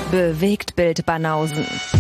Bewegtbild Banausen.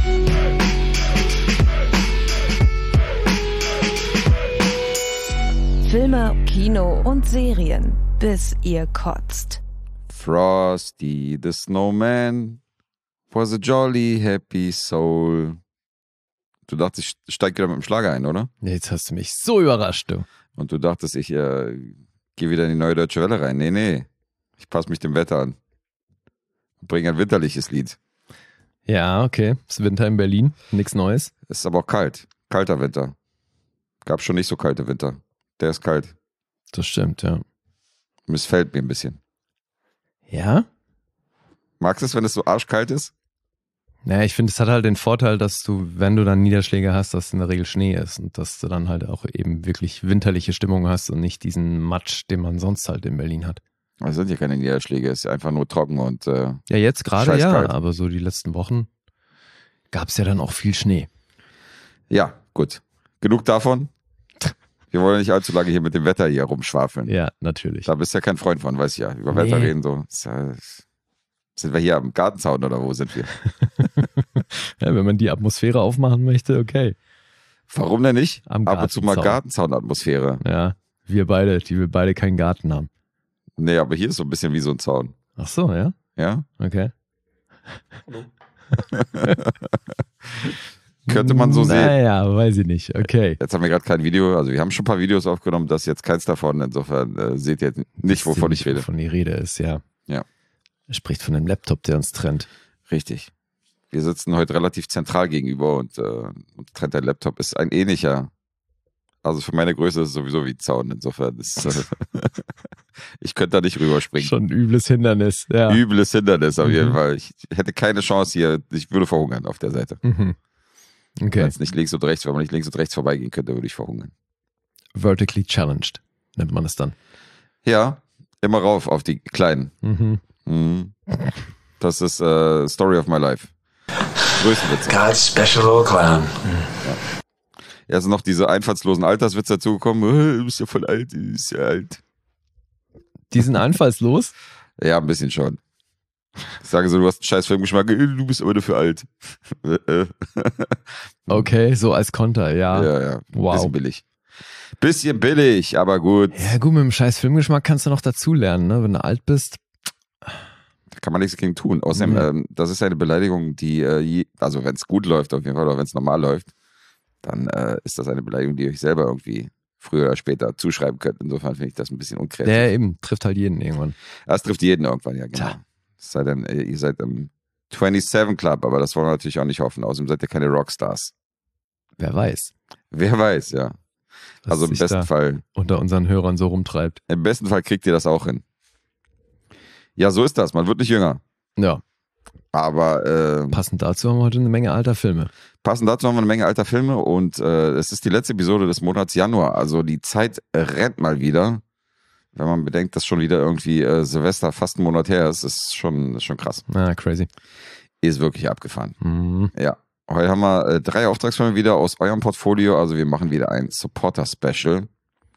Filme, Kino und Serien, bis ihr kotzt. Frosty the Snowman was a jolly happy soul. Du dachtest, ich steig wieder mit dem Schlager ein, oder? Jetzt hast du mich so überrascht, du. Und du dachtest, ich gehe wieder in die Neue Deutsche Welle rein. Nee. Ich passe mich dem Wetter an. Bringe ein winterliches Lied. Ja, okay. Es ist Winter in Berlin. Nichts Neues. Es ist aber auch kalt. Kalter Winter. Gab schon nicht so kalte Winter. Der ist kalt. Das stimmt, ja. Missfällt mir ein bisschen. Ja? Magst du es, wenn es so arschkalt ist? Naja, ich finde, es hat halt den Vorteil, dass du, wenn du dann Niederschläge hast, dass in der Regel Schnee ist und dass du dann halt auch eben wirklich winterliche Stimmung hast und nicht diesen Matsch, den man sonst halt in Berlin hat. Es sind ja keine Niederschläge, es ist einfach nur trocken und ja, jetzt gerade ja, scheißkalt. aber so die letzten Wochen gab es ja dann auch viel Schnee. Ja, gut. Genug davon. Wir wollen nicht allzu lange hier mit dem Wetter hier rumschwafeln. Ja, natürlich. Da bist du ja kein Freund von, weiß ich ja. Über Wetter reden so. Sind wir hier am Gartenzaun oder wo sind wir? Ja, wenn man die Atmosphäre aufmachen möchte, okay. Warum denn nicht? Am Ab und zu mal Gartenzaun. Gartenzaun-Atmosphäre. Ja, wir beide, die wir beide keinen Garten haben. Nee, aber hier ist so ein bisschen wie so ein Zaun. Ach so, ja? Ja? Okay. Könnte man so sehen. Naja, weiß ich nicht. Okay. Jetzt haben wir gerade kein Video, also wir haben schon ein paar Videos aufgenommen, das ist jetzt keins davon. Insofern seht ihr nicht, wovon ich rede. Wovon die Rede ist, ja. Ja. Er spricht von dem Laptop, der uns trennt. Richtig. Wir sitzen heute relativ zentral gegenüber und trennt der Laptop ist ein ähnlicher. Also für meine Größe ist es sowieso wie ein Zaun. Insofern ist ich könnte da nicht rüberspringen. Schon ein übles Hindernis, ja. Übles Hindernis auf jeden Fall. Ich hätte keine Chance hier. Ich würde verhungern auf der Seite. Mhm. Okay. Wenn es nicht links und rechts, wenn man nicht links und rechts vorbeigehen könnte, würde ich verhungern. Vertically challenged nennt man es dann. Ja, immer rauf auf die Kleinen. Mhm. Mhm. Das ist Story of my life. Größte Witze. God's special little clown. Ja, also noch diese einfallslosen Alterswitze dazugekommen. Du bist ja voll alt, du bist ja alt. Die sind einfallslos? Ja, ein bisschen schon. Ich sage so, du hast einen scheiß Filmgeschmack, du bist aber dafür alt. Okay, so als Konter, ja. Ja. Wow. Bisschen billig. Bisschen billig, aber gut. Ja gut, mit dem scheiß Filmgeschmack kannst du noch dazulernen, ne? Wenn du alt bist. Da kann man nichts gegen tun. Außerdem, das ist eine Beleidigung, die, also wenn es gut läuft auf jeden Fall, oder wenn es normal läuft, dann ist das eine Beleidigung, die ihr euch selber irgendwie früher oder später zuschreiben könnt. Insofern finde ich das ein bisschen unkreativ. Der eben, trifft halt jeden irgendwann. Das trifft jeden irgendwann, ja, genau. Tja. Es sei denn, ihr seid im 27 Club, aber das wollen wir natürlich auch nicht hoffen. Außerdem seid ihr keine Rockstars. Wer weiß. Wer weiß, ja. Was Also im sich besten da Fall. unter unseren Hörern so rumtreibt. Im besten Fall kriegt ihr das auch hin. Ja, so ist das. Man wird nicht jünger. Ja. Aber Passend dazu haben wir heute eine Menge alter Filme. passend dazu haben wir eine Menge alter Filme und es ist die letzte Episode des Monats Januar. Also die Zeit rennt mal wieder. Wenn man bedenkt, dass schon wieder irgendwie Silvester fast einen Monat her ist, ist schon krass. Ah, crazy. Ist wirklich abgefahren. Mhm. Ja. Heute haben wir 3 Auftragsfilme wieder aus eurem Portfolio. Also wir machen wieder ein Supporter-Special.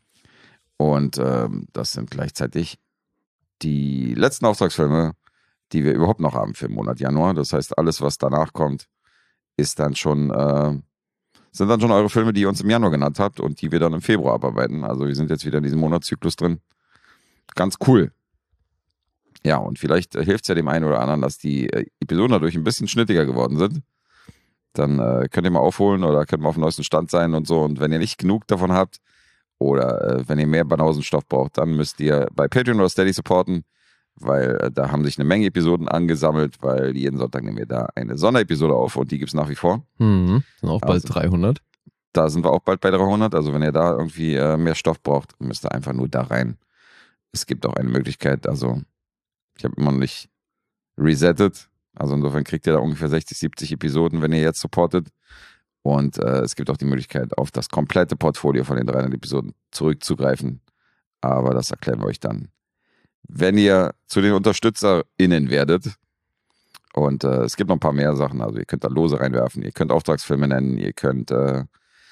Und das sind gleichzeitig die letzten Auftragsfilme, die wir überhaupt noch haben für den Monat Januar. Das heißt, alles, was danach kommt, ist dann schon, sind dann schon eure Filme, die ihr uns im Januar genannt habt und die wir dann im Februar abarbeiten. Also wir sind jetzt wieder in diesem Monatszyklus drin. Ganz cool. Ja, und vielleicht hilft es ja dem einen oder anderen, dass die Episoden dadurch ein bisschen schnittiger geworden sind. Dann könnt ihr mal aufholen oder könnt mal auf dem neuesten Stand sein und so. Und wenn ihr nicht genug davon habt oder wenn ihr mehr Banausenstoff braucht, dann müsst ihr bei Patreon oder Steady supporten, weil da haben sich eine Menge Episoden angesammelt, weil jeden Sonntag nehmen wir da eine Sonderepisode auf und die gibt es nach wie vor. Mhm. Sind auch bald Also, 300. Da sind wir auch bald bei 300. Also wenn ihr da irgendwie mehr Stoff braucht, müsst ihr einfach nur da rein. Es gibt auch eine Möglichkeit, also ich habe immer noch nicht resettet. Also insofern kriegt ihr da ungefähr 60, 70 Episoden, wenn ihr jetzt supportet. Und es gibt auch die Möglichkeit, auf das komplette Portfolio von den 300 Episoden zurückzugreifen. Aber das erklären wir euch dann, wenn ihr zu den UnterstützerInnen werdet. Und es gibt noch ein paar mehr Sachen. Also ihr könnt da Lose reinwerfen, ihr könnt Auftragsfilme nennen, ihr könnt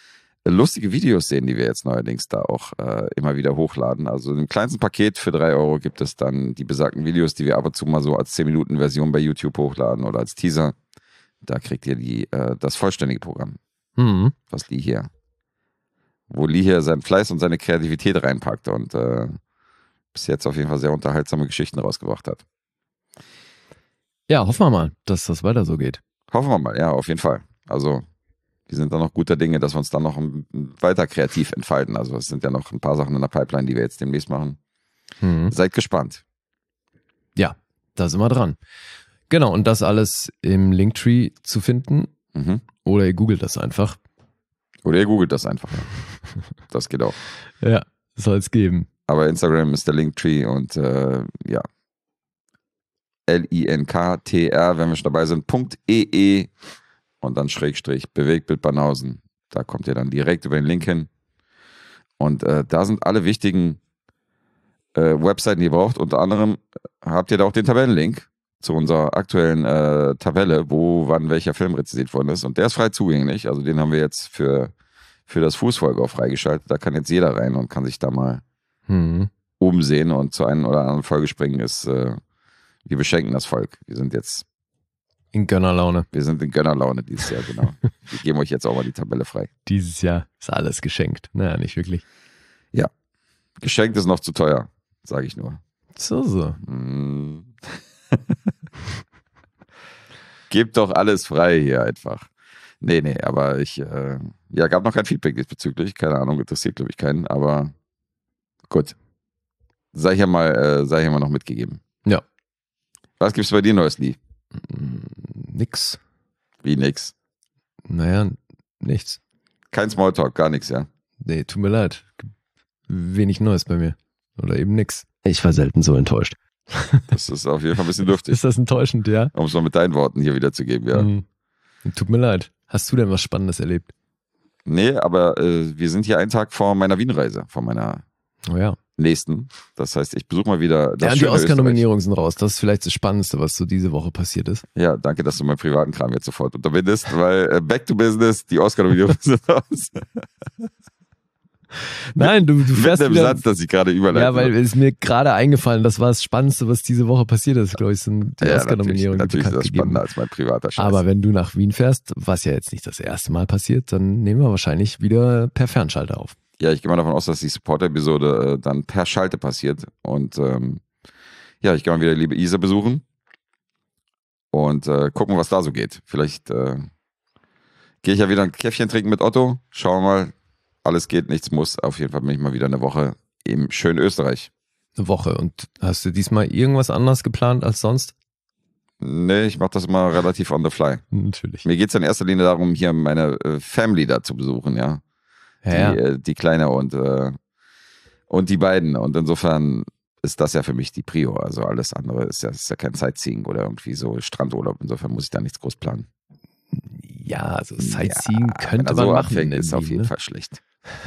lustige Videos sehen, die wir jetzt neuerdings da auch immer wieder hochladen. Also im kleinsten Paket für 3 Euro gibt es dann die besagten Videos, die wir ab und zu mal so als 10-Minuten-Version bei YouTube hochladen oder als Teaser. Da kriegt ihr das vollständige Programm. Was wo Lee hier seinen Fleiß und seine Kreativität reinpackt und bis jetzt auf jeden Fall sehr unterhaltsame Geschichten rausgebracht hat. Ja, hoffen wir mal, dass das weiter so geht. Hoffen wir mal, ja, auf jeden Fall. Also wir sind da noch guter Dinge, dass wir uns dann noch weiter kreativ entfalten. Also es sind ja noch ein paar Sachen in der Pipeline, die wir jetzt demnächst machen. Seid gespannt. Ja, da sind wir dran. Genau, und das alles im Linktree zu finden. Oder ihr googelt das einfach. Oder ihr googelt das einfach. Ja. Das geht auch. Ja, soll es geben. Aber Instagram ist der Linktree und ja. LINKTR, wenn wir schon dabei sind, .ee und dann / Bewegtbild Banausen. Da kommt ihr dann direkt über den Link hin. Und da sind alle wichtigen Webseiten, die ihr braucht. Unter anderem habt ihr da auch den Tabellenlink zu unserer aktuellen Tabelle, wo wann welcher Film rezensiert worden ist. Und der ist frei zugänglich. Also den haben wir jetzt für das Fußvolk auch freigeschaltet. Da kann jetzt jeder rein und kann sich da mal umsehen und zu einer oder anderen Folge springen. Wir beschenken das Volk. Wir sind jetzt in Gönnerlaune. Wir sind in Gönnerlaune dieses Jahr, genau. Wir geben euch jetzt auch mal die Tabelle frei. Dieses Jahr ist alles geschenkt. Naja, nicht wirklich. Ja. Geschenkt ist noch zu teuer, sage ich nur. So. Gebt doch alles frei hier einfach. Nee, aber gab noch kein Feedback diesbezüglich. Keine Ahnung, interessiert, glaube ich, keinen. Aber gut. Sei hier mal noch mitgegeben. Ja. Was gibt's bei dir Neues, Lee? Nix. Wie nix? Naja, nichts. Kein Smalltalk, gar nichts, ja? Nee, tut mir leid. Wenig Neues bei mir. Oder eben nix. Ich war selten so enttäuscht. Das ist auf jeden Fall ein bisschen dürftig. Ist das enttäuschend, ja? Um es mal mit deinen Worten hier wiederzugeben, ja. Tut mir leid. Hast du denn was Spannendes erlebt? Nee, aber wir sind hier einen Tag vor meiner Wien-Reise, vor meiner nächsten. Das heißt, ich besuche mal wieder das die schöne Oscar-Nominierungen sind raus. Das ist vielleicht das Spannendste, was so diese Woche passiert ist. Ja, danke, dass du meinen privaten Kram jetzt sofort unterbindest, weil back to business, die Oscar-Nominierungen sind raus. Nein, du fährst mit dem Satz, dass ich gerade überleite. Ja, weil es mir gerade eingefallen, das war das Spannendste, was diese Woche passiert ist, glaube ich, sind die Oscar-Nominierungen. Natürlich ist das spannender als mein privater Scheiß. Aber wenn du nach Wien fährst, was ja jetzt nicht das erste Mal passiert, dann nehmen wir wahrscheinlich wieder per Fernschalter auf. Ja, ich gehe mal davon aus, dass die Support-Episode dann per Schalte passiert. Und ich gehe mal wieder liebe Isa besuchen und gucken, was da so geht. Vielleicht gehe ich ja wieder ein Käffchen trinken mit Otto. Schauen wir mal. Alles geht, nichts muss. Auf jeden Fall bin ich mal wieder eine Woche im schönen Österreich. Eine Woche. Und hast du diesmal irgendwas anderes geplant als sonst? Nee, ich mache das immer relativ on the fly. Natürlich. Mir geht es in erster Linie darum, hier meine Family da zu besuchen, ja. Die Kleine und die beiden. Und insofern ist das ja für mich die Prio. Also alles andere ist ja kein Sightseeing oder irgendwie so Strandurlaub. Insofern muss ich da nichts groß planen. Ja, also Sightseeing könnte man machen. Ist auf jeden Fall schlecht.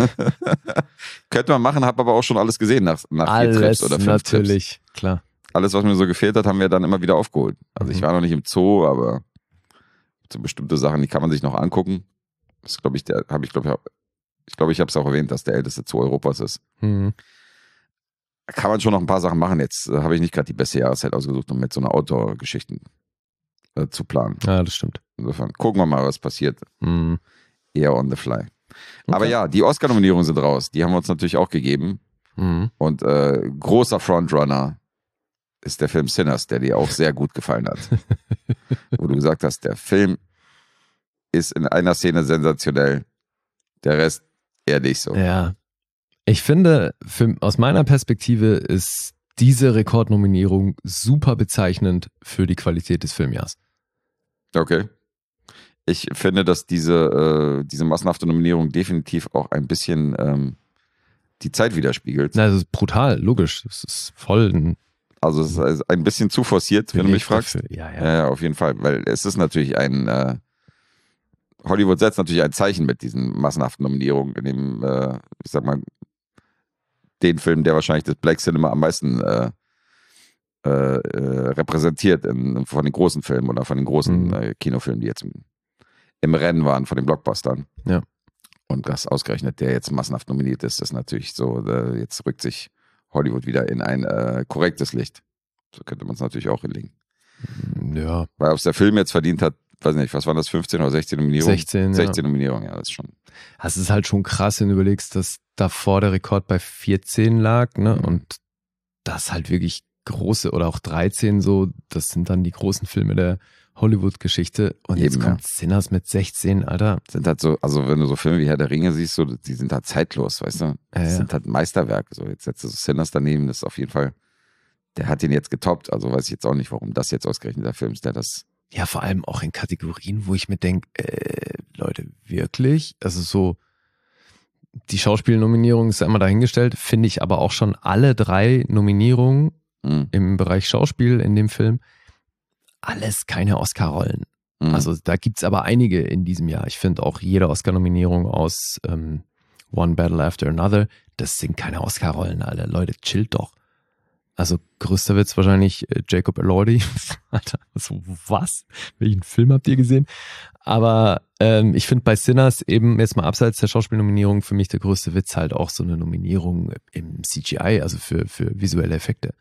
Könnte man machen, habe aber auch schon alles gesehen nach 4 Trips oder 5 natürlich, Trips. Klar. Alles, was mir so gefehlt hat, haben wir dann immer wieder aufgeholt. Also ich war noch nicht im Zoo, aber so bestimmte Sachen, die kann man sich noch angucken. Das glaube ich, ich habe es auch erwähnt, dass der älteste Zoo Europas ist. Kann man schon noch ein paar Sachen machen. Jetzt habe ich nicht gerade die beste Jahreszeit ausgesucht, um mit so einer Outdoor-Geschichten zu planen. Ja, das stimmt. Insofern gucken wir mal, was passiert. Eher on the fly. Okay. Aber ja, die Oscar-Nominierungen sind raus. Die haben wir uns natürlich auch gegeben. Und großer Frontrunner ist der Film Sinners, der dir auch sehr gut gefallen hat. Wo du gesagt hast, der Film ist in einer Szene sensationell. Der Rest eher nicht so. Ja. Ich finde, aus meiner Perspektive ist diese Rekordnominierung super bezeichnend für die Qualität des Filmjahrs. Okay. Ich finde, dass diese massenhafte Nominierung definitiv auch ein bisschen die Zeit widerspiegelt. Na, das ist brutal, logisch. Das ist voll Also es ist ein bisschen zu forciert, wenn du mich fragst. Ja, auf jeden Fall. Weil es ist natürlich Hollywood setzt natürlich ein Zeichen mit diesen massenhaften Nominierungen in dem, ich sag mal, den Film, der wahrscheinlich das Black Cinema am meisten repräsentiert von den großen Filmen oder von den großen Kinofilmen, die jetzt im Rennen waren, von den Blockbustern. Ja. Und das ausgerechnet, der jetzt massenhaft nominiert ist, ist natürlich so, jetzt rückt sich Hollywood wieder in ein korrektes Licht. So könnte man es natürlich auch hinlegen. Ja. Weil ob es der Film jetzt verdient hat, weiß nicht, was waren das, 15 oder 16 Nominierungen? 16 Nominierungen, ja, das ist schon. Das ist halt schon krass, wenn du überlegst, dass davor der Rekord bei 14 lag, ne? Und das halt wirklich große oder auch 13 so, das sind dann die großen Filme der Hollywood-Geschichte. Und Eben, jetzt kommt Sinners mit 16, Alter. Sind halt so, also wenn du so Filme wie Herr der Ringe siehst, so, die sind halt zeitlos, weißt du? Das sind halt Meisterwerke. So, jetzt setzt du so Sinners daneben, das ist auf jeden Fall, der hat den jetzt getoppt. Also weiß ich jetzt auch nicht, warum das jetzt ausgerechnet der Film ist, der das. Ja, vor allem auch in Kategorien, wo ich mir denke, Leute, wirklich? Also so, die Schauspielnominierung ist ja immer dahingestellt, finde ich aber auch schon alle 3 Nominierungen im Bereich Schauspiel in dem Film, alles keine Oscar-Rollen. Also da gibt's aber einige in diesem Jahr. Ich finde auch jede Oscar-Nominierung aus One Battle After Another, das sind keine Oscar-Rollen, alle Leute, chillt doch. Also größter Witz wahrscheinlich Jacob Elordi. Alter, so was? Welchen Film habt ihr gesehen? Aber ich finde bei Sinners eben jetzt mal abseits der Schauspielnominierung für mich der größte Witz halt auch so eine Nominierung im CGI, also für visuelle Effekte.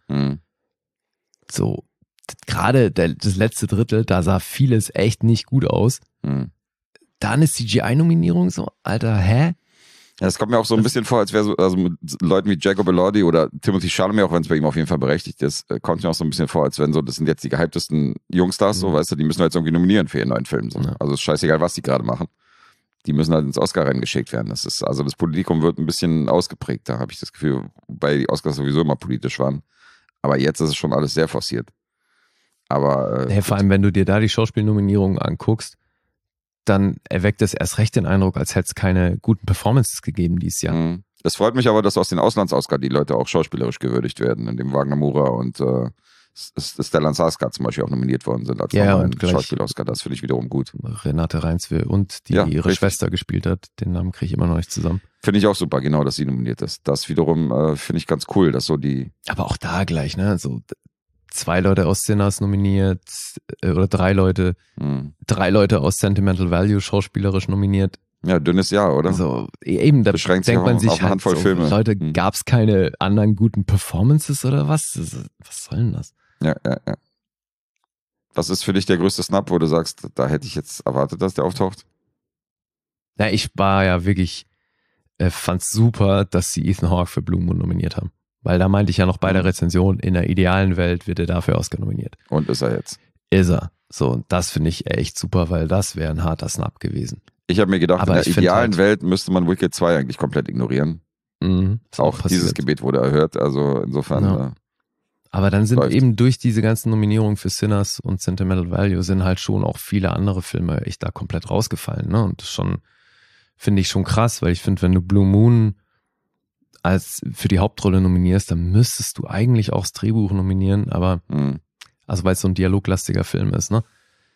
So, gerade das letzte Drittel, da sah vieles echt nicht gut aus. Da eine CGI-Nominierung so, Alter, hä? Ja, es kommt mir auch so ein bisschen vor, als wäre so, also mit Leuten wie Jacob Elordi oder Timothy Chalamet, auch wenn es bei ihm auf jeden Fall berechtigt ist, kommt mir auch so ein bisschen vor, als wenn so, das sind jetzt die gehyptesten Jungstars, so, weißt du, die müssen wir jetzt irgendwie nominieren für ihren neuen Film. So. Ja. Also ist scheißegal, was die gerade machen. Die müssen halt ins Oscar-Rennen geschickt werden. Das ist, also das Politikum wird ein bisschen ausgeprägter, habe ich das Gefühl, wobei die Oscars sowieso immer politisch waren. Aber jetzt ist es schon alles sehr forciert. Aber vor allem, wenn du dir da die Schauspielnominierungen anguckst, dann erweckt es erst recht den Eindruck, als hätte es keine guten Performances gegeben dieses Jahr. Es freut mich aber, dass aus den Auslands-Oscar die Leute auch schauspielerisch gewürdigt werden, indem Wagner Moura und Stellan Skarsgård zum Beispiel auch nominiert worden sind als normalen Schauspiel-Oscar. Das finde ich wiederum gut. Renate Reinsve und die ihre Schwester gespielt hat, den Namen kriege ich immer noch nicht zusammen. Finde ich auch super, genau, dass sie nominiert ist. Das wiederum finde ich ganz cool, dass so die... Aber auch da gleich, ne, so 2 Leute aus Sinners nominiert oder 3 Leute, 3 Leute aus Sentimental Value schauspielerisch nominiert. Ja, dünnes Jahr, oder? So, eben, da beschränkt denkt man sich auf eine Handvoll so, Filme. Leute, gab's keine anderen guten Performances oder was? Was soll denn das? Ja. Was ist für dich der größte Snap, wo du sagst, da hätte ich jetzt erwartet, dass der auftaucht? Ja, ich war ja wirklich, fand's super, dass sie Ethan Hawke für Blue Moon nominiert haben. Weil da meinte ich ja noch bei der Rezension, in der idealen Welt wird er dafür Oscar nominiert. Und ist er jetzt? Ist er. So, und das finde ich echt super, weil das wäre ein harter Snap gewesen. Ich habe mir gedacht, in der idealen Welt müsste man Wicked 2 eigentlich komplett ignorieren. Auch dieses Gebet wurde erhört, also insofern. Ja. Aber dann sind eben durch diese ganzen Nominierungen für Sinners und Sentimental Value sind halt schon auch viele andere Filme echt da komplett rausgefallen. Ne? Und das schon, finde ich schon krass, weil ich finde, wenn du Blue Moon als für die Hauptrolle nominierst, dann müsstest du eigentlich auch das Drehbuch nominieren, aber also weil es so ein dialoglastiger Film ist, ne?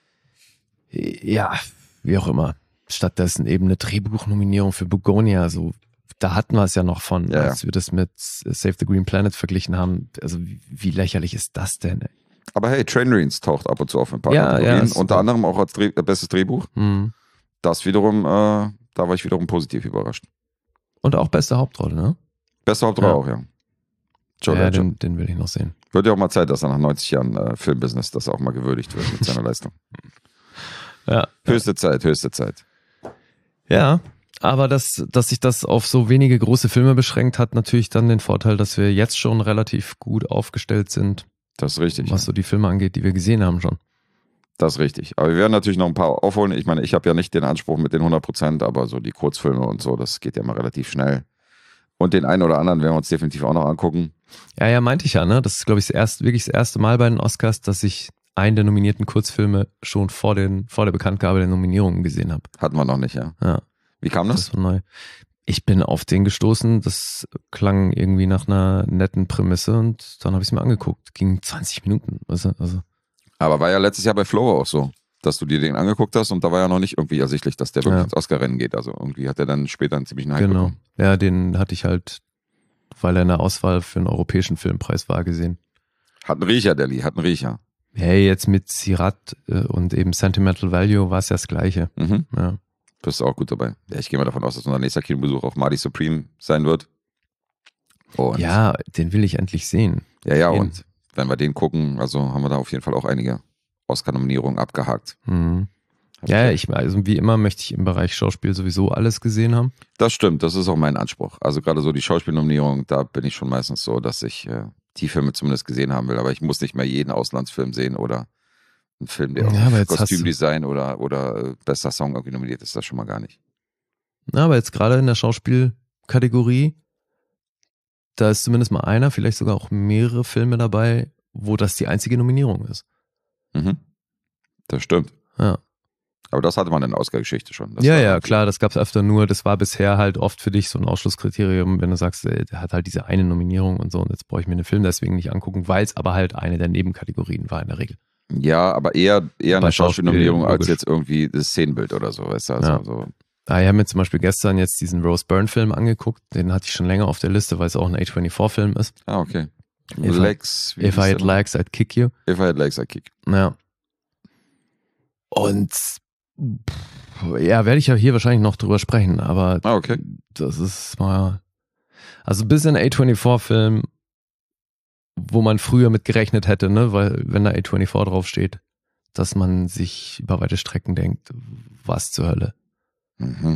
Ja, wie auch immer. Stattdessen eben eine Drehbuchnominierung für Begonia, so da hatten wir es ja noch von, als wir das mit Save the Green Planet verglichen haben. Also wie lächerlich ist das denn? Ey? Aber hey, Trainwreck taucht ab und zu auf ein paar Kategorien, unter anderem auch als bestes Drehbuch. Das wiederum, da war ich wiederum positiv überrascht. Und auch beste Hauptrolle, ne? Beste Hauptrolle auch, ja. Den will ich noch sehen. Wird ja auch mal Zeit, dass er nach 90 Jahren Filmbusiness das auch mal gewürdigt wird mit seiner Leistung. Ja. Höchste Zeit. Ja, aber dass sich das auf so wenige große Filme beschränkt, hat natürlich dann den Vorteil, dass wir jetzt schon relativ gut aufgestellt sind. Das ist richtig. Was so die Filme angeht, die wir gesehen haben schon. Das ist richtig. Aber wir werden natürlich noch ein paar aufholen. Ich meine, ich habe ja nicht den Anspruch mit den 100%, aber so die Kurzfilme und so, das geht ja mal relativ schnell. Und den einen oder anderen werden wir uns definitiv auch noch angucken. Ja, meinte ich ja, ne? Das ist, glaube ich, wirklich das erste Mal bei den Oscars, dass ich einen der nominierten Kurzfilme schon vor der Bekanntgabe der Nominierungen gesehen habe. Hatten wir noch nicht, ja. Wie kam das? Das war neu. Ich bin auf den gestoßen, das klang irgendwie nach einer netten Prämisse und dann habe ich es mir angeguckt. Ging 20 Minuten. Also. Aber war ja letztes Jahr bei Flow auch so, dass du dir den angeguckt hast und da war ja noch nicht irgendwie ersichtlich, dass der wirklich ins Oscar-Rennen geht. Also irgendwie hat er dann später einen ziemlichen Hype bekommen. Ja, den hatte ich halt, weil er in der Auswahl für einen europäischen Filmpreis war, gesehen. Hat einen Riecher, Deli, hat einen Riecher. Hey, jetzt mit Sirat und eben Sentimental Value war es ja das Gleiche. Ja. Bist du auch gut dabei. Ja, ich gehe mal davon aus, dass unser nächster Kinobesuch auch Marty Supreme sein wird. Und Ja, den will ich endlich sehen. ja, Jeden. und wenn wir den gucken, also haben wir da auf jeden Fall auch einige Oscar-Nominierungen abgehakt. Mhm. Ja, also wie immer möchte ich im Bereich Schauspiel sowieso alles gesehen haben. Das stimmt, das ist auch mein Anspruch. Also gerade so die Schauspielnominierung, da bin ich schon meistens so, dass ich die Filme zumindest gesehen haben will. Aber ich muss nicht mehr jeden Auslandsfilm sehen oder einen Film, der Ja, aber auf jetzt hast du- Kostümdesign oder bester Song irgendwie nominiert ist, das schon mal gar nicht. Na, aber jetzt gerade in der Schauspielkategorie, da ist zumindest mal einer, vielleicht sogar auch mehrere Filme dabei, wo das die einzige Nominierung ist. Mhm. Das stimmt. Ja. Aber das hatte man in der Oscar-Geschichte schon. Das Ja, war ja, irgendwie- klar, das gab's öfter, nur das war bisher halt oft für dich so ein Ausschlusskriterium, wenn du sagst, der hat halt diese eine Nominierung und so und jetzt brauche ich mir den Film deswegen nicht angucken, weil es aber halt eine der Nebenkategorien war in der Regel. Ja, aber eher Bei eine Schauspielnominierung Schauspiel, als logisch. jetzt irgendwie das Szenenbild oder so, weißt du? Also, Ja. so. Ich habe mir zum Beispiel gestern jetzt diesen Rose Byrne-Film angeguckt, den hatte ich schon länger auf der Liste, weil es auch ein A24-Film ist. Ah, okay. If Legs. If I had legs, I'd kick you. If I had legs, I kick. Ja. Und ja, werde ich ja hier wahrscheinlich noch drüber sprechen, aber Ah, okay. das ist mal, also ein bisschen A24-Film, wo man früher mit gerechnet hätte, ne, weil wenn da A24 draufsteht, dass man sich über weite Strecken denkt, was zur Hölle. Mhm.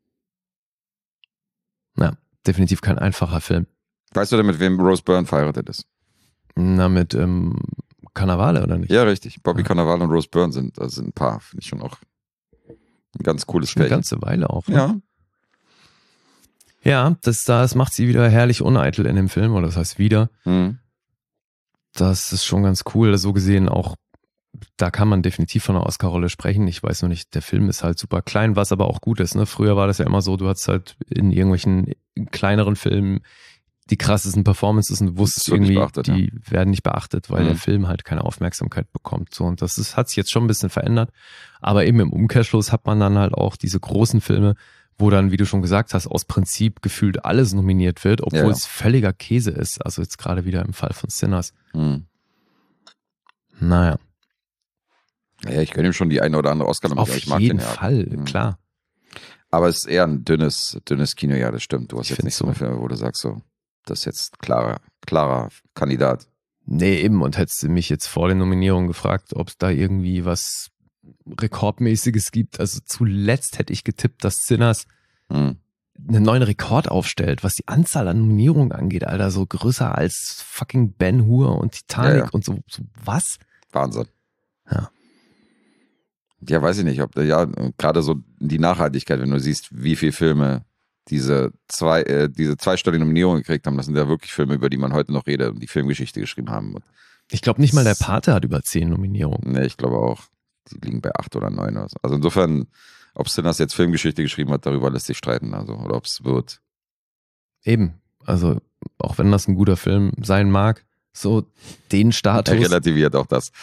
Na, definitiv kein einfacher Film. Weißt du denn, mit wem Rose Byrne verheiratet ist? Na, mit Cannavale, oder nicht? Ja, richtig. Bobby Ja. Cannavale und Rose Byrne sind ein Paar. Finde ich schon auch ein ganz cooles Schon eine Pärchen. ganze Weile auch. Ne? Ja. Ja, das macht sie wieder herrlich uneitel in dem Film, oder das heißt wieder. Mhm. Das ist schon ganz cool. So gesehen auch, da kann man definitiv von einer Oscar-Rolle sprechen. Ich weiß noch nicht, der Film ist halt super klein, was aber auch gut ist. Ne? Früher war das ja immer so, du hattest halt in irgendwelchen kleineren Filmen die krassesten Performances und du wusstest Das wird nicht irgendwie, beachtet, die werden nicht beachtet, weil Mhm. der Film halt keine Aufmerksamkeit bekommt. So, und das hat sich jetzt schon ein bisschen verändert. Aber eben im Umkehrschluss hat man dann halt auch diese großen Filme, wo dann, wie du schon gesagt hast, aus Prinzip gefühlt alles nominiert wird, obwohl Ja, ja. es völliger Käse ist. Also jetzt gerade wieder im Fall von Sinners. Mhm. Naja, Ja, ich gönne ihm schon die eine oder andere Oscar-Nominierung. auf Ich mag jeden den ja. Fall, Mhm. klar. Aber es ist eher ein dünnes Kino, ja, das stimmt. Du hast Ich jetzt find's nicht so so. eine Filme, wo du sagst, so, das ist jetzt klarer Kandidat. Nee, eben. Und hättest du mich jetzt vor den Nominierungen gefragt, ob es da irgendwie was Rekordmäßiges gibt. Also zuletzt hätte ich getippt, dass Sinners Mhm. einen neuen Rekord aufstellt, was die Anzahl an Nominierungen angeht, Alter. So größer als fucking Ben Hur und Titanic Ja. und so was? Wahnsinn. Ja. Ja, weiß ich nicht, ob ja, gerade so die Nachhaltigkeit, wenn du siehst, wie viele Filme diese zweistellige Nominierung gekriegt haben, das sind ja wirklich Filme, über die man heute noch redet und die Filmgeschichte geschrieben haben. Und, Ich glaube nicht mal der Pate hat über 10 Nominierungen. ne, ich glaube auch, die liegen bei 8 oder 9 oder so. Also insofern, ob Sinners jetzt Filmgeschichte geschrieben hat, darüber lässt sich streiten, also, oder ob es wird. Eben. Also, auch wenn das ein guter Film sein mag, so den Er Status. relativiert auch das.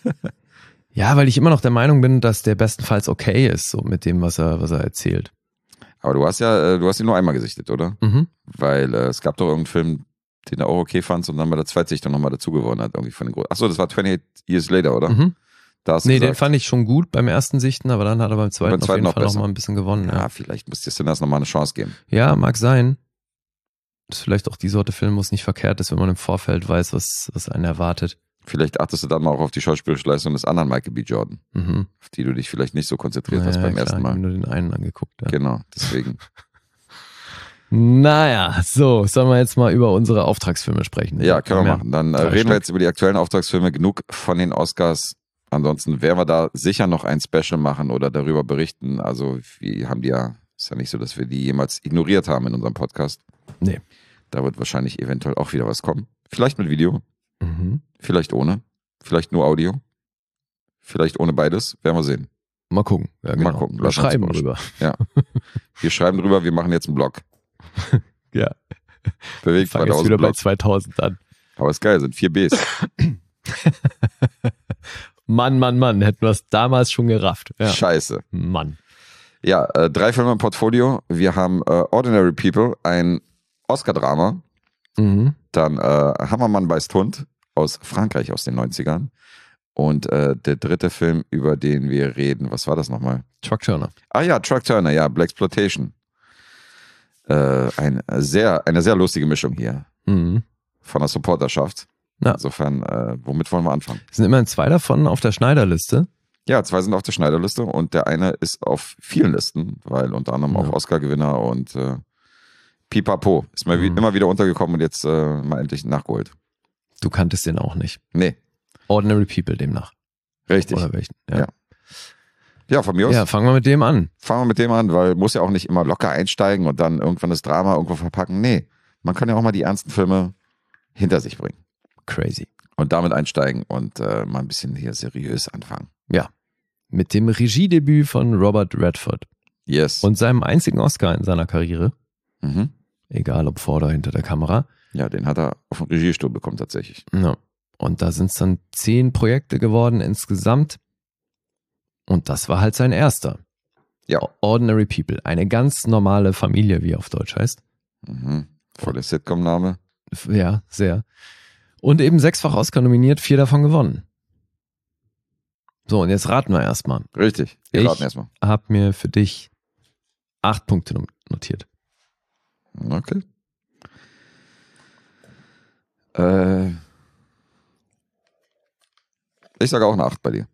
Ja, weil ich immer noch der Meinung bin, dass der bestenfalls okay ist, so mit dem, was er erzählt. Aber du hast ihn nur einmal gesichtet, oder? Mhm. Weil es gab doch irgendeinen Film, den du auch okay fandst und dann bei der Zweitsichtung nochmal dazu gewonnen hat, irgendwie von den Großen. Achso, das war 28 Years Later, oder? Mhm. Da hast du Nee, den gesagt, fand ich schon gut beim ersten Sichten, aber dann hat er beim zweiten Beim auf zweiten jeden noch Fall noch besser. mal ein bisschen gewonnen. ja, Ja, vielleicht muss dir Sinners nochmal eine Chance geben. ja, mag sein. Das ist vielleicht auch die Sorte Film, wo es nicht verkehrt ist, wenn man im Vorfeld weiß, was einen erwartet. Vielleicht achtest du dann mal auch auf die schauspielerische Leistung des anderen Michael B. Jordan, Mhm. auf die du dich vielleicht nicht so konzentriert hast Ja, beim klar, ersten ich hab Mal. mir nur den einen angeguckt. Ja. Genau, deswegen. Naja, so, sollen wir jetzt mal über unsere Auftragsfilme sprechen? Ja, können wir Ja. machen. Dann 3 reden wir Stück. jetzt über die aktuellen Auftragsfilme. Genug von den Oscars. Ansonsten werden wir da sicher noch ein Special machen oder darüber berichten. Also, wir haben die ja, ist ja nicht so, dass wir die jemals ignoriert haben in unserem Podcast. Nee. Da wird wahrscheinlich eventuell auch wieder was kommen. Vielleicht mit Video, Mhm. vielleicht ohne, vielleicht nur Audio, vielleicht ohne beides. Werden wir sehen. Mal gucken. Ja, Mal gucken. Wir Lass uns schreiben überraschen. drüber. Wir schreiben drüber, wir machen jetzt einen Blog. Ja. Bewegt Fang jetzt 2000 wieder bei Blog. 2000 an. Aber ist geil, sind 4 Bs. Mann, hätten wir es damals schon gerafft. Ja. Scheiße. Mann. Ja, 3 Filme im Portfolio. Wir haben Ordinary People, ein Oscar-Drama. Mhm. Dann Hammermann beißt Hund aus Frankreich aus den 90ern. Und der dritte Film, über den wir reden, was war das nochmal? Truck Turner. Ah ja, Truck Turner, ja, Blaxploitation. Eine sehr lustige Mischung hier Mhm. von der Supporterschaft. Ja. Insofern, womit wollen wir anfangen? Es sind immerhin 2 davon auf der Schneiderliste. Ja, 2 sind auf der Schneiderliste und der eine ist auf vielen Listen, weil unter anderem auch Ja. Oscar-Gewinner und Pipapo ist mal immer wieder untergekommen und jetzt mal endlich nachgeholt. Du kanntest den auch nicht. Nee, Ordinary People demnach. richtig. Oder welchen? Ja. Ja, von mir aus. Ja, fangen wir mit dem an. Fangen wir mit dem an, weil muss ja auch nicht immer locker einsteigen und dann irgendwann das Drama irgendwo verpacken. Nee, man kann ja auch mal die ernsten Filme hinter sich bringen Crazy. und damit einsteigen und mal ein bisschen hier seriös anfangen. Ja. Mit dem Regiedebüt von Robert Redford Yes. und seinem einzigen Oscar in seiner Karriere, Mhm. egal ob vor oder hinter der Kamera. Ja, den hat er auf den Regiestuhl bekommen tatsächlich. Ja. Und da sind es dann 10 Projekte geworden insgesamt. Und das war halt sein erster. Ja. Ordinary People. Eine ganz normale Familie, wie er auf Deutsch heißt. Mhm. Voller Sitcom-Name. Ja, sehr. Und eben 6-fach Oscar nominiert, 4 davon gewonnen. So, und jetzt raten wir erstmal. Richtig. Wir Ich- raten erstmal. Hab mir für dich 8 Punkte notiert. Okay. Ich sage auch eine 8 bei dir.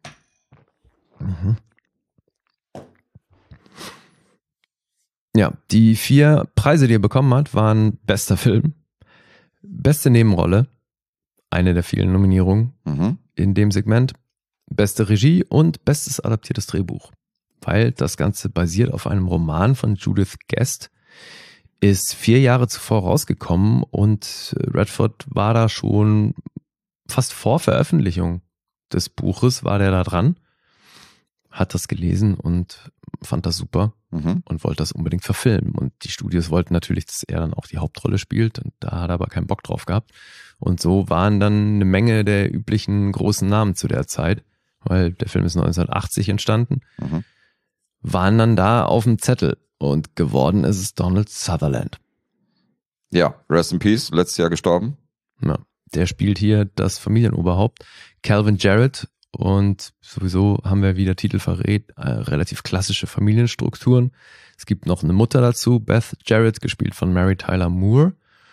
Ja, die 4 Preise, die er bekommen hat, waren bester Film, beste Nebenrolle, eine der vielen Nominierungen Mhm. in dem Segment, beste Regie und bestes adaptiertes Drehbuch. Weil das Ganze basiert auf einem Roman von Judith Guest, ist 4 Jahre zuvor rausgekommen und Redford war da schon fast vor Veröffentlichung des Buches, war der da dran, hat das gelesen und fand das super Mhm. und wollte das unbedingt verfilmen. Und die Studios wollten natürlich, dass er dann auch die Hauptrolle spielt und da hat er aber keinen Bock drauf gehabt. Und so waren dann eine Menge der üblichen großen Namen zu der Zeit, weil der Film ist 1980 entstanden, Mhm. waren dann da auf dem Zettel und geworden ist es Donald Sutherland. Ja, Rest in Peace, letztes Jahr gestorben. Ja, der spielt hier das Familienoberhaupt, Calvin Jarrett, und sowieso haben wir, wie der Titel verrät, relativ klassische Familienstrukturen. Es gibt noch eine Mutter dazu, Beth Jarrett, gespielt von Mary Tyler Moore.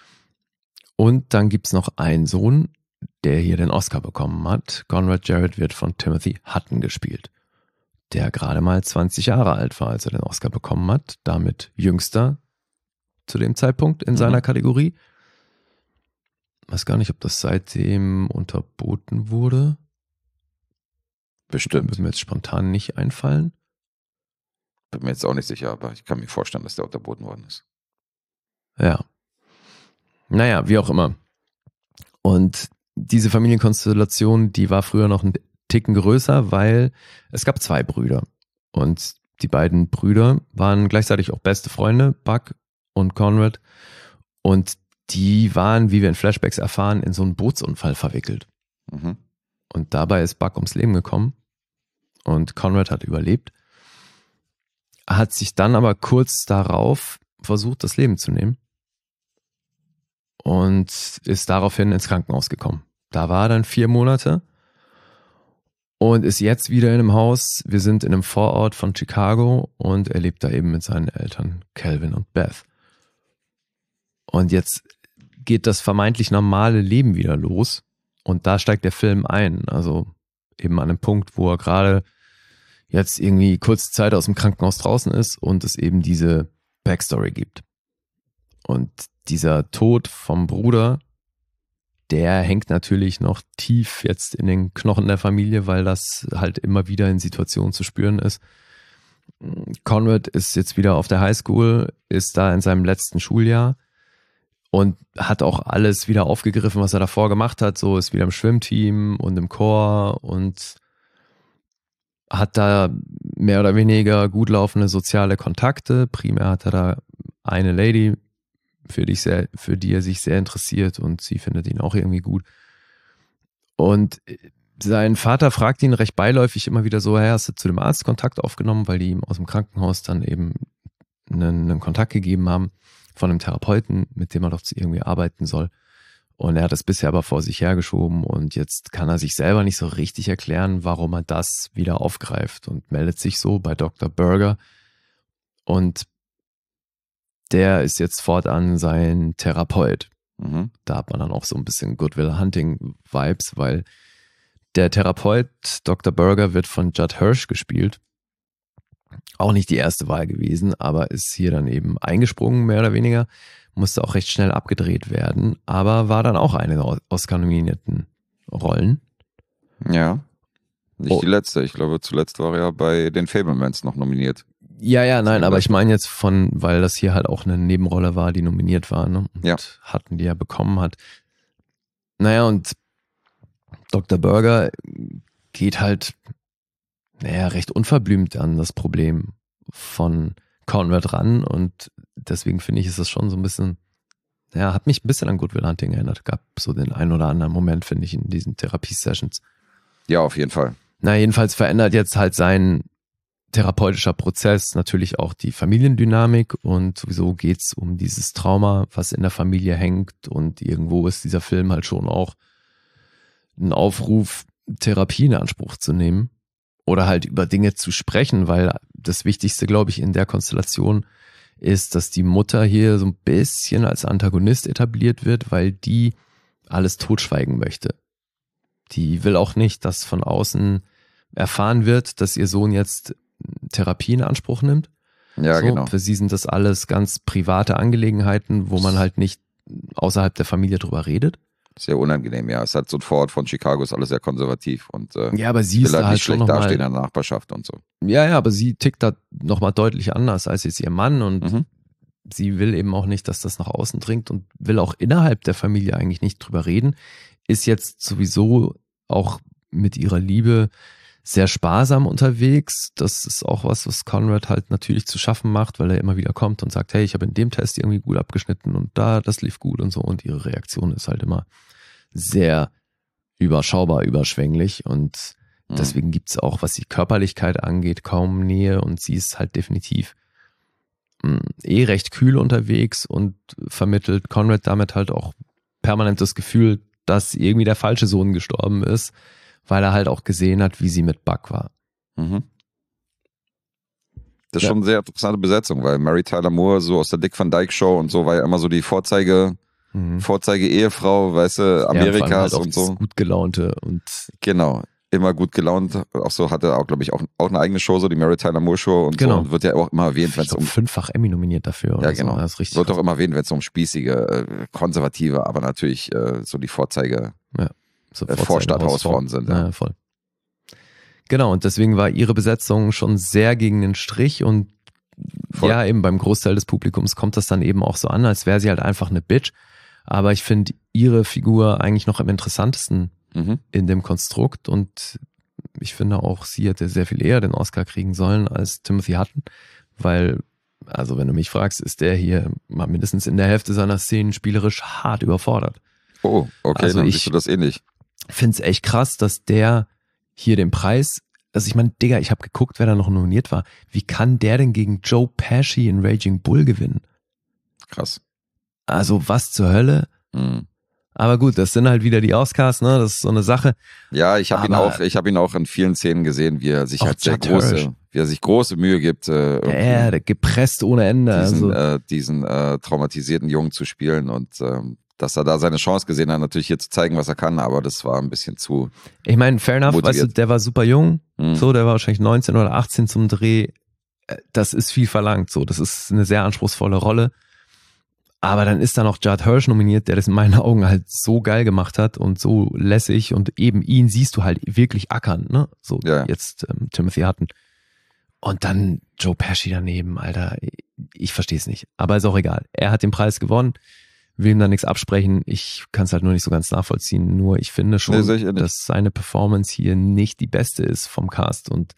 Und dann gibt's noch einen Sohn, der hier den Oscar bekommen hat. Conrad Jarrett wird von Timothy Hutton gespielt, der gerade mal 20 Jahre alt war, als er den Oscar bekommen hat. Damit jüngster zu dem Zeitpunkt in seiner Kategorie. Weiß gar nicht, ob das seitdem unterboten wurde. Bestimmt. Würde mir jetzt spontan nicht einfallen. Bin mir jetzt auch nicht sicher, aber ich kann mir vorstellen, dass der unterboten worden ist. Ja. Naja, wie auch immer. Und diese Familienkonstellation, die war früher noch ein Ticken größer, weil es gab 2 Brüder. Und die beiden Brüder waren gleichzeitig auch beste Freunde, Buck und Conrad. Und die waren, wie wir in Flashbacks erfahren, in so einen Bootsunfall verwickelt. Mhm. Und dabei ist Buck ums Leben gekommen. Und Conrad hat überlebt. Hat sich dann aber kurz darauf versucht, das Leben zu nehmen. Und ist daraufhin ins Krankenhaus gekommen. Da war er dann 4 Monate und ist jetzt wieder in einem Haus. Wir sind in einem Vorort von Chicago und er lebt da eben mit seinen Eltern Calvin und Beth. Und jetzt geht das vermeintlich normale Leben wieder los und da steigt der Film ein. Also eben an einem Punkt, wo er gerade jetzt irgendwie kurze Zeit aus dem Krankenhaus draußen ist und es eben diese Backstory gibt. Und dieser Tod vom Bruder, der hängt natürlich noch tief jetzt in den Knochen der Familie, weil das halt immer wieder in Situationen zu spüren ist. Conrad ist jetzt wieder auf der Highschool, ist da in seinem letzten Schuljahr und hat auch alles wieder aufgegriffen, was er davor gemacht hat. So ist wieder im Schwimmteam und im Chor und hat da mehr oder weniger gut laufende soziale Kontakte. Primär hat er da eine Lady, für die er sich sehr interessiert und sie findet ihn auch irgendwie gut. Und sein Vater fragt ihn recht beiläufig immer wieder so, hey, hast du zu dem Arzt Kontakt aufgenommen, weil die ihm aus dem Krankenhaus dann eben einen Kontakt gegeben haben von einem Therapeuten, mit dem er doch irgendwie arbeiten soll. Und er hat es bisher aber vor sich hergeschoben und jetzt kann er sich selber nicht so richtig erklären, warum er das wieder aufgreift und meldet sich so bei Dr. Berger. Und der ist jetzt fortan sein Therapeut. Mhm. Da hat man dann auch so ein bisschen Good Will Hunting Vibes, weil der Therapeut Dr. Berger wird von Judd Hirsch gespielt. Auch nicht die erste Wahl gewesen, aber ist hier dann eben eingesprungen, mehr oder weniger. Musste auch recht schnell abgedreht werden, aber war dann auch eine der Oscar-nominierten Rollen. Ja. Nicht die letzte. Ich glaube, zuletzt war er ja bei den Fabelmans noch nominiert. Ja, nein, aber ich meine jetzt weil das hier halt auch eine Nebenrolle war, die nominiert war, ne? Und hatten, die er bekommen hat. Naja, und Dr. Berger geht halt, recht unverblümt an das Problem von Conrad ran und deswegen finde ich, ist das schon so ein bisschen, hat mich ein bisschen an Good Will Hunting erinnert. Gab so den einen oder anderen Moment, finde ich, in diesen Therapie-Sessions. Ja, auf jeden Fall. Jedenfalls verändert jetzt halt sein therapeutischer Prozess natürlich auch die Familiendynamik und sowieso geht's um dieses Trauma, was in der Familie hängt und irgendwo ist dieser Film halt schon auch ein Aufruf, Therapie in Anspruch zu nehmen oder halt über Dinge zu sprechen, weil das Wichtigste, glaube ich, in der Konstellation ist, dass die Mutter hier so ein bisschen als Antagonist etabliert wird, weil die alles totschweigen möchte. Die will auch nicht, dass von außen erfahren wird, dass ihr Sohn jetzt Therapie in Anspruch nimmt. Ja, so, genau. Für sie sind das alles ganz private Angelegenheiten, wo man halt nicht außerhalb der Familie drüber redet. Sehr unangenehm, ja. Es hat so ein Vorort von Chicago, ist alles sehr konservativ und aber sie ist will da halt nicht schon schlecht noch dastehen mal, in der Nachbarschaft und so. Ja, aber sie tickt da nochmal deutlich anders als jetzt ihr Mann und sie will eben auch nicht, dass das nach außen dringt und will auch innerhalb der Familie eigentlich nicht drüber reden. Ist jetzt sowieso auch mit ihrer Liebe sehr sparsam unterwegs. Das ist auch was Conrad halt natürlich zu schaffen macht, weil er immer wieder kommt und sagt, hey, ich habe in dem Test irgendwie gut abgeschnitten und das lief gut und so. Und ihre Reaktion ist halt immer sehr überschaubar, überschwänglich und deswegen gibt's auch, was die Körperlichkeit angeht, kaum Nähe und sie ist halt definitiv recht kühl unterwegs und vermittelt Conrad damit halt auch permanent das Gefühl, dass irgendwie der falsche Sohn gestorben ist, weil er halt auch gesehen hat, wie sie mit Buck war. Das ist schon eine sehr interessante Besetzung, weil Mary Tyler Moore so aus der Dick Van Dyke Show und so war ja immer so die Vorzeige-Ehefrau, weißt du, Amerikas halt und so. Gut gelaunte und genau, immer gut gelaunt. Auch so hatte auch, glaube ich, auch eine eigene Show, so die Mary Tyler Moore Show und so. Und wird ja auch immer erwähnt, wenn es um 5-fach Emmy nominiert dafür. Ja, genau. So. Das ist richtig wird auch immer erwähnt, wenn es um spießige, konservative, aber natürlich so die Vorzeige Vorstadthausfrauen sind. Ja, voll. Genau, und deswegen war ihre Besetzung schon sehr gegen den Strich und ja, eben beim Großteil des Publikums kommt das dann eben auch so an, als wäre sie halt einfach eine Bitch. Aber ich finde ihre Figur eigentlich noch am interessantesten in dem Konstrukt und ich finde auch, sie hätte sehr viel eher den Oscar kriegen sollen als Timothy Hutton, weil, also wenn du mich fragst, ist der hier mal mindestens in der Hälfte seiner Szenen spielerisch hart überfordert. Oh, okay, also dann siehst du das ähnlich. Finde es echt krass, dass der hier den Preis, also ich meine, Digga, ich habe geguckt, wer da noch nominiert war. Wie kann der denn gegen Joe Pesci in Raging Bull gewinnen? Krass. Also was zur Hölle? Aber gut, das sind halt wieder die Oscars, ne? Das ist so eine Sache. Ja, ich habe ihn auch in vielen Szenen gesehen, wie er sich halt große Mühe gibt. Der gepresst ohne Ende. Diesen traumatisierten Jungen zu spielen und dass er da seine Chance gesehen hat, natürlich hier zu zeigen, was er kann, aber das war ein bisschen zu. Ich meine, fair enough, motiviert. Weißt du, der war super jung, so, der war wahrscheinlich 19 oder 18 zum Dreh. Das ist viel verlangt, so, das ist eine sehr anspruchsvolle Rolle. Aber dann ist da noch Judd Hirsch nominiert, der das in meinen Augen halt so geil gemacht hat und so lässig und eben ihn siehst du halt wirklich ackern, ne? So jetzt Timothy Hutton. Und dann Joe Pesci daneben, Alter, ich verstehe es nicht. Aber ist auch egal. Er hat den Preis gewonnen, will ihm da nichts absprechen. Ich kann es halt nur nicht so ganz nachvollziehen. Nur ich finde schon, dass seine Performance hier nicht die beste ist vom Cast und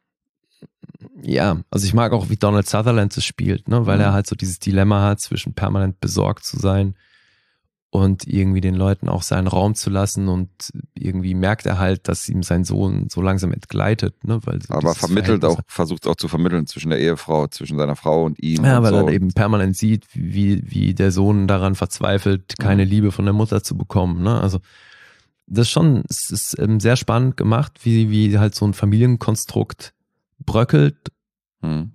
ja, also ich mag auch, wie Donald Sutherland es spielt, ne, weil er halt so dieses Dilemma hat, zwischen permanent besorgt zu sein und irgendwie den Leuten auch seinen Raum zu lassen und irgendwie merkt er halt, dass ihm sein Sohn so langsam entgleitet, ne? Weil so Aber dieses versucht auch zu vermitteln zwischen der Ehefrau, zwischen seiner Frau und ihm. Ja, und weil so. er eben permanent sieht, wie der Sohn daran verzweifelt, keine Liebe von der Mutter zu bekommen, ne? Also das es ist sehr spannend gemacht, wie halt so ein Familienkonstrukt bröckelt. Mhm.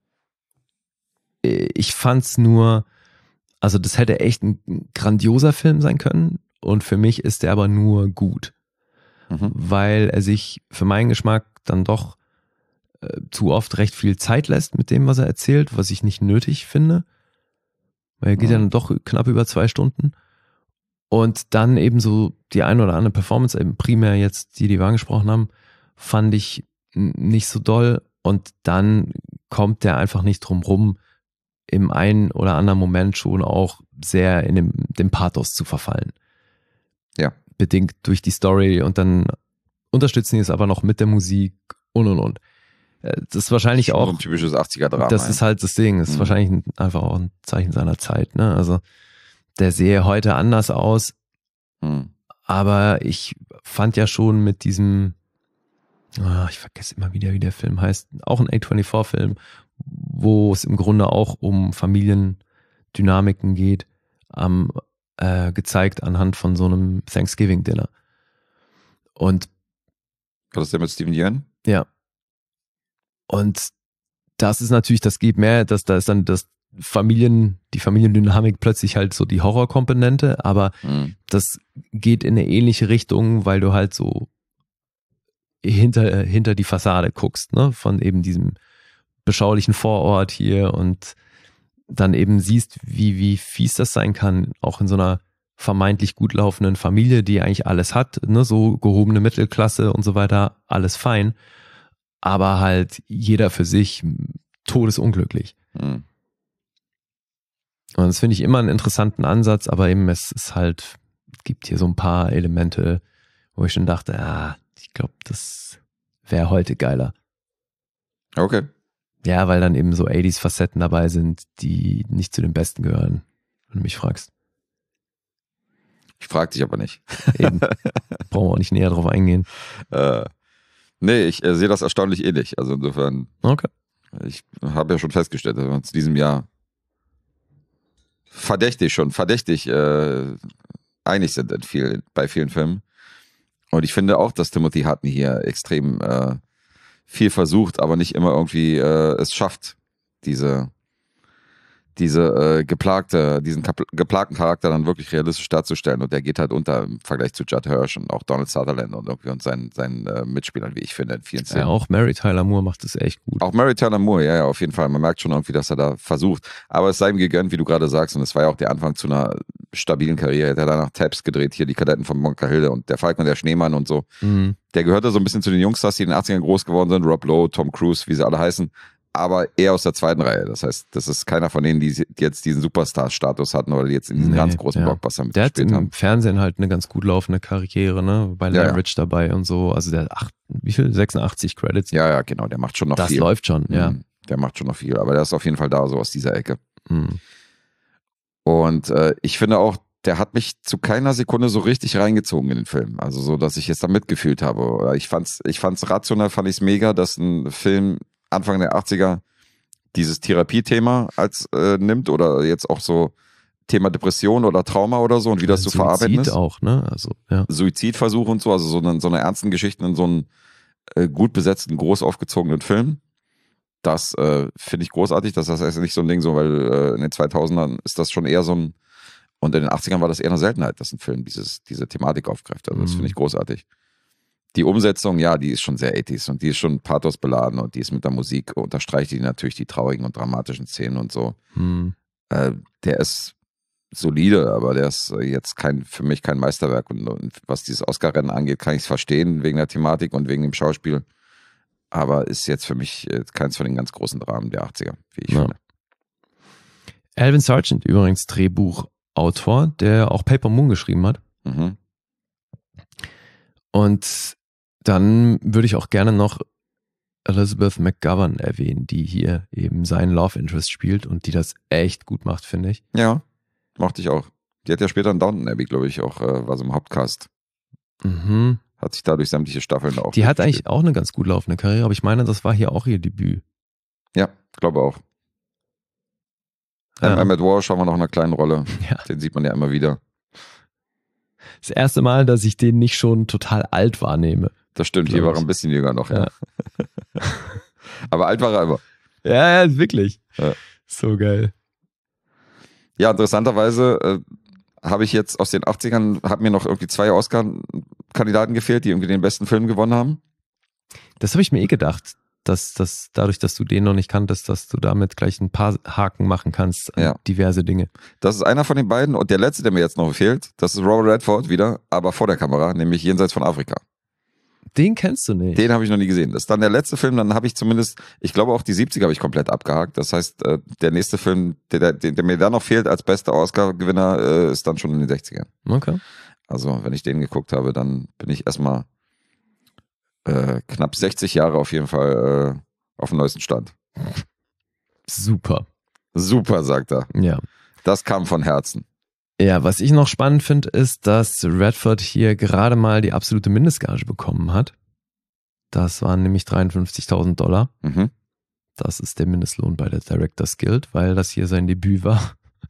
Ich fand's nur, also das hätte echt ein grandioser Film sein können und für mich ist der aber nur gut, weil er sich für meinen Geschmack dann doch zu oft recht viel Zeit lässt mit dem, was er erzählt, was ich nicht nötig finde, weil er geht dann doch knapp über 2 Stunden und dann eben so die ein oder andere Performance, eben primär jetzt die wir angesprochen haben, fand ich nicht so doll und dann kommt der einfach nicht drum rum, im einen oder anderen Moment schon auch sehr in dem Pathos zu verfallen. Ja. Bedingt durch die Story und dann unterstützen die es aber noch mit der Musik und. Das ist wahrscheinlich auch so ein typisches 80er-Drama. Das ist halt das Ding. Das ist wahrscheinlich einfach auch ein Zeichen seiner Zeit. Ne? Also der sehe heute anders aus. Aber ich fand ja schon mit diesem, ich vergesse immer wieder, wie der Film heißt, auch ein A24-Film, wo es im Grunde auch um Familiendynamiken geht, gezeigt anhand von so einem Thanksgiving-Dinner. Und war das der mit Steven Yeun? Ja. Und das ist natürlich, das geht mehr, da ist dann die Familiendynamik plötzlich halt so die Horrorkomponente, aber das geht in eine ähnliche Richtung, weil du halt so hinter die Fassade guckst, ne, von eben diesem beschaulichen Vorort hier und dann eben siehst, wie fies das sein kann, auch in so einer vermeintlich gut laufenden Familie, die eigentlich alles hat, ne, so gehobene Mittelklasse und so weiter, alles fein, aber halt jeder für sich todesunglücklich. Und das finde ich immer einen interessanten Ansatz, aber eben es gibt hier so ein paar Elemente, wo ich schon dachte, ich glaube, das wäre heute geiler. Okay. Ja, weil dann eben so 80s-Facetten dabei sind, die nicht zu den besten gehören, wenn du mich fragst. Ich frage dich aber nicht. Eben. Brauchen wir auch nicht näher drauf eingehen. Nee, ich sehe das erstaunlich ähnlich. Also insofern, okay. Ich habe ja schon festgestellt, dass wir uns in diesem Jahr verdächtig einig sind bei vielen Filmen. Und ich finde auch, dass Timothy Hutton hier extrem viel versucht, aber nicht immer irgendwie es schafft, diesen geplagten Charakter dann wirklich realistisch darzustellen. Und der geht halt unter im Vergleich zu Judd Hirsch und auch Donald Sutherland und seinen Mitspielern, wie ich finde, in vielen Szenen. Ja, auch Mary Tyler Moore macht das echt gut. Auch Mary Tyler Moore, ja, auf jeden Fall. Man merkt schon irgendwie, dass er da versucht. Aber es sei ihm gegönnt, wie du gerade sagst. Und es war ja auch der Anfang zu einer stabilen Karriere. Er hat danach Tabs gedreht, hier die Kadetten von Bunker Hilde und der Falken und der Schneemann und so. Der gehörte so ein bisschen zu den Jungstars, die in den 80ern groß geworden sind. Rob Lowe, Tom Cruise, wie sie alle heißen. Aber eher aus der zweiten Reihe. Das heißt, das ist keiner von denen, die jetzt diesen Superstar-Status hatten oder die jetzt in diesen ganz großen Blockbuster mitgespielt haben. Der hat im Fernsehen halt eine ganz gut laufende Karriere, ne? Bei Leverage dabei und so. Also der hat 86 Credits. Ja, genau. Der macht schon noch viel. Das läuft schon, ja. Der macht schon noch viel. Aber der ist auf jeden Fall da, so aus dieser Ecke. Und ich finde auch, der hat mich zu keiner Sekunde so richtig reingezogen in den Film. Also so, dass ich jetzt da mitgefühlt habe. Ich fand's rational, fand ich es mega, dass ein Film Anfang der 80er dieses Therapiethema als nimmt oder jetzt auch so Thema Depression oder Trauma oder so und wie das zu verarbeiten ist. Suizid auch, ne? Also, ja. Suizidversuch und so, also so eine ernsten Geschichten in so einem gut besetzten, groß aufgezogenen Film. Das finde ich großartig. Das ist nicht so ein Ding so, weil in den 2000ern ist das schon eher so ein, und in den 80ern war das eher eine Seltenheit, dass ein Film diese Thematik aufgreift. Also das finde ich großartig. Die Umsetzung, ja, die ist schon sehr 80s und die ist schon pathosbeladen und die ist mit der Musik, unterstreicht die natürlich die traurigen und dramatischen Szenen und so. Der ist solide, aber der ist jetzt für mich kein Meisterwerk und was dieses Oscar-Rennen angeht, kann ich es verstehen wegen der Thematik und wegen dem Schauspiel, aber ist jetzt für mich keins von den ganz großen Dramen der 80er, wie ich finde. Alvin Sargent, übrigens Drehbuchautor, der auch Paper Moon geschrieben hat. Und dann würde ich auch gerne noch Elizabeth McGovern erwähnen, die hier eben seinen Love Interest spielt und die das echt gut macht, finde ich. Ja, mochte ich auch. Die hat ja später in Downton Abbey, glaube ich, auch, war so im Hauptcast. Mhm. Hat sich dadurch sämtliche Staffeln auch. Die hat eigentlich auch eine ganz gut laufende Karriere, aber ich meine, das war hier auch ihr Debüt. Ja, glaube auch. Ja. Emmett Walsh haben wir noch in einer kleinen Rolle. Ja. Den sieht man ja immer wieder. Das erste Mal, dass ich den nicht schon total alt wahrnehme. Das stimmt, hier Glaub war er ich. ein bisschen jünger noch, ja. Aber alt war er immer. Ja, wirklich. Ja. So geil. Ja, interessanterweise habe ich jetzt aus den 80ern, haben mir noch irgendwie 2 Oscar-Kandidaten gefehlt, die irgendwie den besten Film gewonnen haben. Das habe ich mir gedacht, dass dadurch, dass du den noch nicht kanntest, dass du damit gleich ein paar Haken machen kannst an Ja. diverse Dinge. Das ist einer von den beiden und der letzte, der mir jetzt noch fehlt, das ist Robert Redford wieder, aber vor der Kamera, nämlich Jenseits von Afrika. Den kennst du nicht. Den habe ich noch nie gesehen. Das ist dann der letzte Film, dann habe ich zumindest, ich glaube auch die 70er habe ich komplett abgehakt. Das heißt, der nächste Film, der mir da noch fehlt als bester Oscar-Gewinner, ist dann schon in den 60ern. Okay. Also wenn ich den geguckt habe, dann bin ich erstmal knapp 60 Jahre auf jeden Fall auf dem neuesten Stand. Super. Super, sagt er. Ja. Das kam von Herzen. Ja, was ich noch spannend finde, ist, dass Redford hier gerade mal die absolute Mindestgage bekommen hat. Das waren nämlich $53.000. Mhm. Das ist der Mindestlohn bei der Directors Guild, weil das hier sein Debüt war.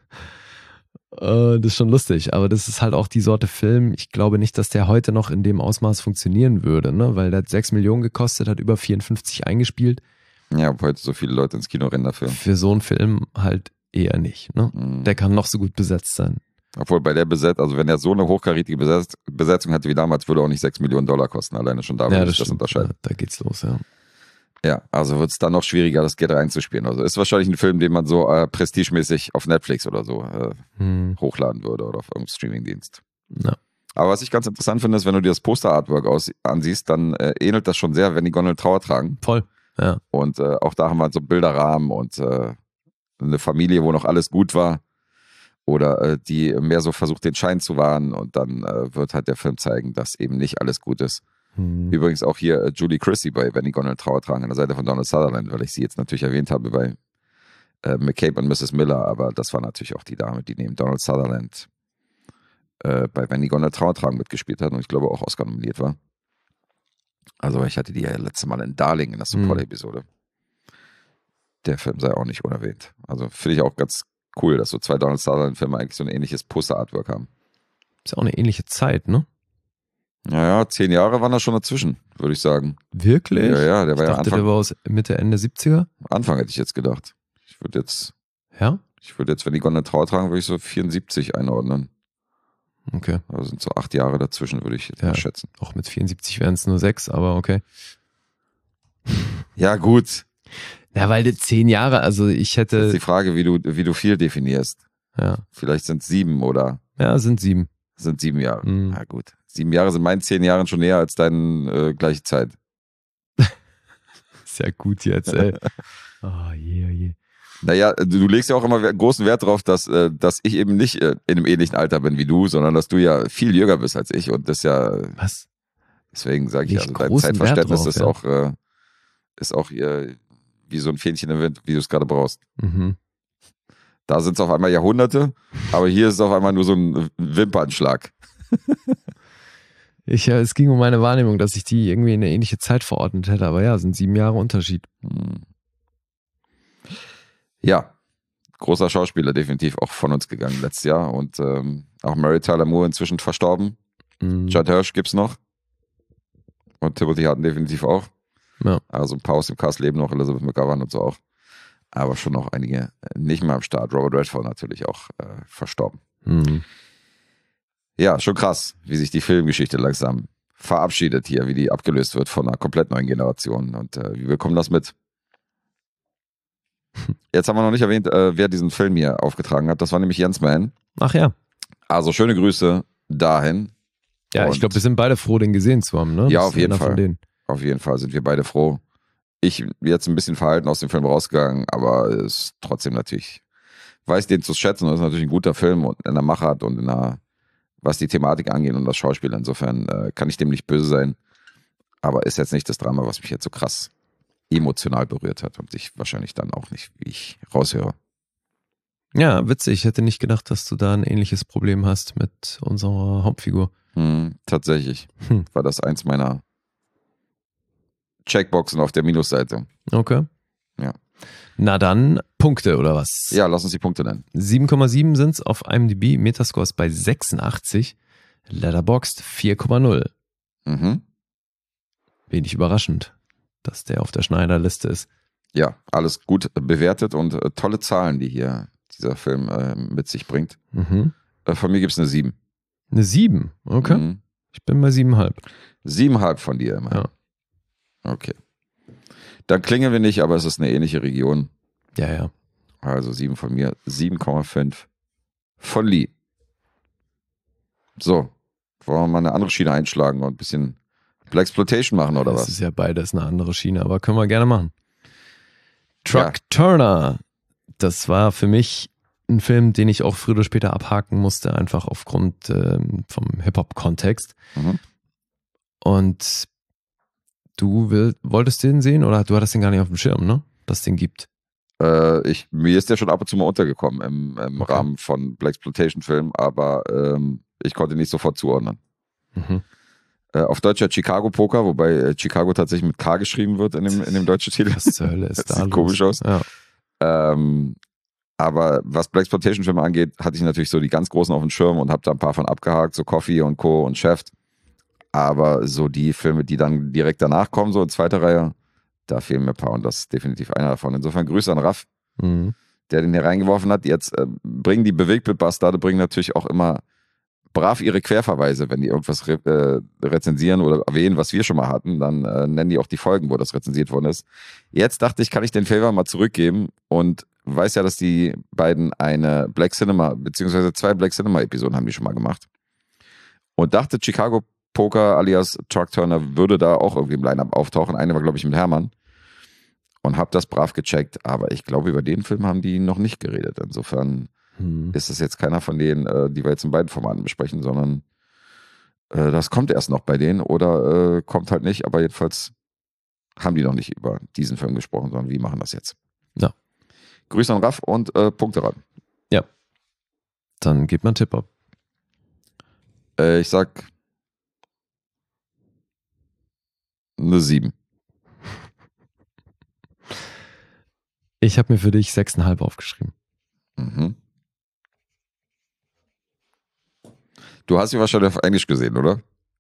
Das ist schon lustig, aber das ist halt auch die Sorte Film. Ich glaube nicht, dass der heute noch in dem Ausmaß funktionieren würde, ne? Weil der hat 6 Millionen gekostet, hat über 54 eingespielt. Ja, ob heute so viele Leute ins Kino rennen dafür. Für so einen Film halt eher nicht, ne? Mhm. Der kann noch so gut besetzt sein. Obwohl bei der also wenn er so eine hochkarätige Besetzung hatte wie damals, würde auch nicht $6 Millionen kosten. Alleine schon da würde ich das stimmt. unterscheiden. Da geht's los, ja. Ja, also wird es dann noch schwieriger, das Geld reinzuspielen. Also ist wahrscheinlich ein Film, den man so prestigemäßig auf Netflix oder so hochladen würde oder auf irgendeinem Streamingdienst. Ja. Aber was ich ganz interessant finde, ist, wenn du dir das Poster-Artwork ansiehst, dann ähnelt das schon sehr, wenn die Gondel Trauer tragen. Voll, ja. Und auch da haben wir so Bilderrahmen und eine Familie, wo noch alles gut war. Oder die mehr so versucht, den Schein zu wahren. Und dann wird halt der Film zeigen, dass eben nicht alles gut ist. Übrigens auch hier Julie Christie bei Wenn die Gondeln Trauer tragen an der Seite von Donald Sutherland, weil ich sie jetzt natürlich erwähnt habe bei McCabe und Mrs. Miller, aber das war natürlich auch die Dame, die neben Donald Sutherland bei Wenn die Gondeln Trauer tragen mitgespielt hat und ich glaube auch Oscar nominiert war. Also ich hatte die ja letzte Mal in Darling in der Support-Episode. Der Film sei auch nicht unerwähnt. Also finde ich auch ganz cool, dass so 2 Donald Sutherland-Filme eigentlich so ein ähnliches Poster-Artwork haben. Ist ja auch eine ähnliche Zeit, ne? Naja, 10 Jahre waren da schon dazwischen, würde ich sagen. Wirklich? Ja, der Ich war ja dachte, der war aus Mitte, Ende 70er. Anfang hätte ich jetzt gedacht. Ich würde jetzt, Ja? wenn die Gondel Trauer tragen, würde ich so 74 einordnen. Okay. Also sind so 8 Jahre dazwischen, würde ich jetzt Ja. mal schätzen. Auch mit 74 wären es nur 6, aber okay. Ja, gut. Ja, weil 10 Jahre, also ich Das ist hätte, die Frage, wie du viel definierst. ja, Vielleicht sind es 7 oder sind 7. sind 7 Jahre. Mhm. Ja, gut. 7 Jahre sind meinen 10 Jahren schon näher als deine gleiche Zeit. Ist ja gut jetzt, ey. Oh je, oh je. Naja, du legst ja auch immer großen Wert darauf, dass ich eben nicht in einem ähnlichen Alter bin wie du, sondern dass du ja viel jünger bist als ich und das ja, Was? deswegen sage ich, Leg also dein großen Wert Zeitverständnis drauf, ist auch wie so ein Fähnchen im Wind, wie du es gerade brauchst. Mhm. Da sind es auf einmal Jahrhunderte, aber hier ist es auf einmal nur so ein Wimpernschlag. Es ging um meine Wahrnehmung, dass ich die irgendwie in eine ähnliche Zeit verordnet hätte, aber ja, sind 7 Jahre Unterschied. Ja, großer Schauspieler, definitiv auch von uns gegangen letztes Jahr und auch Mary Tyler Moore inzwischen verstorben. Mhm. Judd Hirsch gibt's noch und Timothy Hutton definitiv auch. Ja. Also ein paar aus dem Cast leben noch, Elizabeth McGovern und so auch. Aber schon noch einige nicht mehr am Start. Robert Redford natürlich auch verstorben. Mhm. Ja, schon krass, wie sich die Filmgeschichte langsam verabschiedet hier, wie die abgelöst wird von einer komplett neuen Generation. Und wie bekommen das mit? Jetzt haben wir noch nicht erwähnt, wer diesen Film hier aufgetragen hat. Das war nämlich Jens Mann. Ach ja. Also schöne Grüße dahin. Ja, Und ich glaube, wir sind beide froh, den gesehen zu haben, ne? Ja, Das auf ist jeden einer von Fall. denen. Auf jeden Fall sind wir beide froh. Ich jetzt ein bisschen verhalten aus dem Film rausgegangen, aber es ist trotzdem natürlich, weiß den zu schätzen und ist natürlich ein guter Film und in der Machart und in der, was die Thematik angeht und das Schauspiel. Insofern kann ich dem nicht böse sein, aber ist jetzt nicht das Drama, was mich jetzt so krass emotional berührt hat und ich wahrscheinlich dann auch nicht, wie ich raushöre. Ja, witzig. Ich hätte nicht gedacht, dass du da ein ähnliches Problem hast mit unserer Hauptfigur. Tatsächlich war das eins meiner Checkboxen auf der Minusseite. Okay. Ja. Na dann, Punkte oder was? Ja, lass uns die Punkte nennen. 7,7 sind es auf IMDb, Metascore ist bei 86, Letterboxd 4,0. Mhm. Wenig überraschend, dass der auf der Schneiderliste ist. Ja, alles gut bewertet und tolle Zahlen, die hier dieser Film mit sich bringt. Mhm. Von mir gibt es eine 7. Eine 7, okay. Ich bin bei 7,5. 7,5 von dir immer. Ja. Okay. Dann klingeln wir nicht, aber es ist eine ähnliche Region. Ja. Also 7 von mir, 7,5 von Lee. So, wollen wir mal eine andere Schiene einschlagen und ein bisschen Blaxploitation machen, oder das was? ist ja beides eine andere Schiene, aber können wir gerne machen. Truck Turner. Das war für mich ein Film, den ich auch früher oder später abhaken musste, einfach aufgrund vom Hip-Hop-Kontext. Mhm. Und du wolltest den sehen oder du hattest den gar nicht auf dem Schirm, ne? Dass es den gibt. Mir ist der schon ab und zu mal untergekommen im Okay. Rahmen von Blaxploitation-Filmen, aber ich konnte ihn nicht sofort zuordnen. Mhm. Auf Deutsch ja Chicago Poker, wobei Chicago tatsächlich mit K geschrieben wird in dem deutschen Titel. Was zur Hölle ist Das da sieht los? komisch aus. Ja. Aber was Blaxploitation-Filme angeht, hatte ich natürlich so die ganz großen auf dem Schirm und habe da ein paar von abgehakt, so Coffee und Co. und Chef. Aber so die Filme, die dann direkt danach kommen, so in zweiter Reihe, da fehlen mir ein paar und das ist definitiv einer davon. Insofern Grüße an Raff, Mhm. der den hier reingeworfen hat. Jetzt bringen die Bewegtbildbastarde bringen natürlich auch immer brav ihre Querverweise, wenn die irgendwas rezensieren oder erwähnen, was wir schon mal hatten, dann nennen die auch die Folgen, wo das rezensiert worden ist. Jetzt dachte ich, kann ich den Favor mal zurückgeben und weiß ja, dass die beiden eine Black Cinema, beziehungsweise 2 Black Cinema Episoden haben die schon mal gemacht. Und dachte, Chicago Poker alias Truck Turner würde da auch irgendwie im Line-Up auftauchen. Eine war, glaube ich, mit Hermann. Und habe das brav gecheckt. Aber ich glaube, über den Film haben die noch nicht geredet. Insofern ist es jetzt keiner von denen, die wir jetzt in beiden Formaten besprechen, sondern das kommt erst noch bei denen oder kommt halt nicht. Aber jedenfalls haben die noch nicht über diesen Film gesprochen, sondern wir machen das jetzt. Ja. Grüße an Raff und Punkte ran. Ja. Dann gib mal einen Tipp ab. Ich sag eine 7. Ich habe mir für dich 6,5 aufgeschrieben. Mhm. Du hast ihn wahrscheinlich auf Englisch gesehen, oder?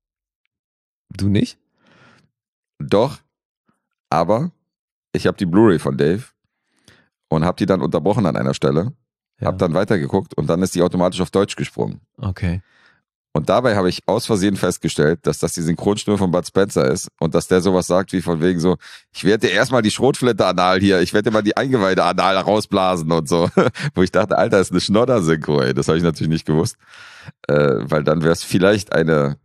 Du nicht? Doch, aber ich habe die Blu-ray von Dave und habe die dann unterbrochen an einer Stelle, habe dann weitergeguckt und dann ist die automatisch auf Deutsch gesprungen. Okay. Und dabei habe ich aus Versehen festgestellt, dass das die Synchronstimme von Bud Spencer ist und dass der sowas sagt wie von wegen so, ich werde dir erstmal die Schrotflinte anal hier, ich werde dir mal die Eingeweide anal rausblasen und so. Wo ich dachte, Alter, ist eine Schnodder-Synchro, ey. Das habe ich natürlich nicht gewusst. Weil dann wäre es vielleicht wäre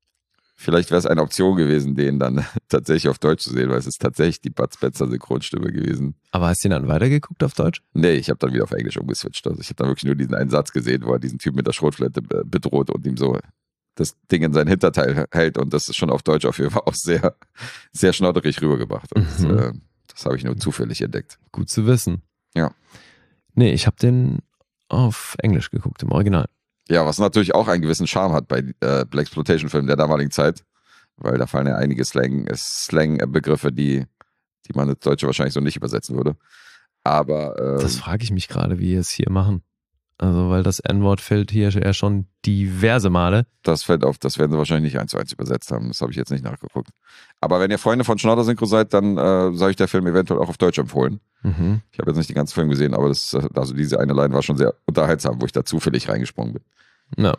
es eine Option gewesen, den dann tatsächlich auf Deutsch zu sehen, weil es ist tatsächlich die Bud Spencer Synchronstimme gewesen. Aber hast du ihn dann weitergeguckt auf Deutsch? Nee, ich habe dann wieder auf Englisch umgeswitcht. Also ich habe dann wirklich nur diesen einen Satz gesehen, wo er diesen Typ mit der Schrotflinte bedroht und ihm so das Ding in sein Hinterteil hält und das ist schon auf Deutsch auf jeden Fall auch sehr, sehr schnodderig rübergebracht. Und das habe ich nur zufällig entdeckt. Gut zu wissen. Ja. Nee, ich habe den auf Englisch geguckt, im Original. Ja, was natürlich auch einen gewissen Charme hat bei Blaxploitation-Filmen der damaligen Zeit, weil da fallen ja einige Slang-Begriffe, die man ins Deutsche wahrscheinlich so nicht übersetzen würde. Aber das frage ich mich gerade, wie wir es hier machen. Also, weil das N-Wort fällt hier ja schon diverse Male. Das fällt auf, das werden sie wahrscheinlich nicht 1:1 übersetzt haben. Das habe ich jetzt nicht nachgeguckt. Aber wenn ihr Freunde von Schnodder-Synchro seid, dann soll ich der Film eventuell auch auf Deutsch empfohlen. Mhm. Ich habe jetzt nicht den ganzen Film gesehen, aber also diese eine Line war schon sehr unterhaltsam, wo ich da zufällig reingesprungen bin. Ja.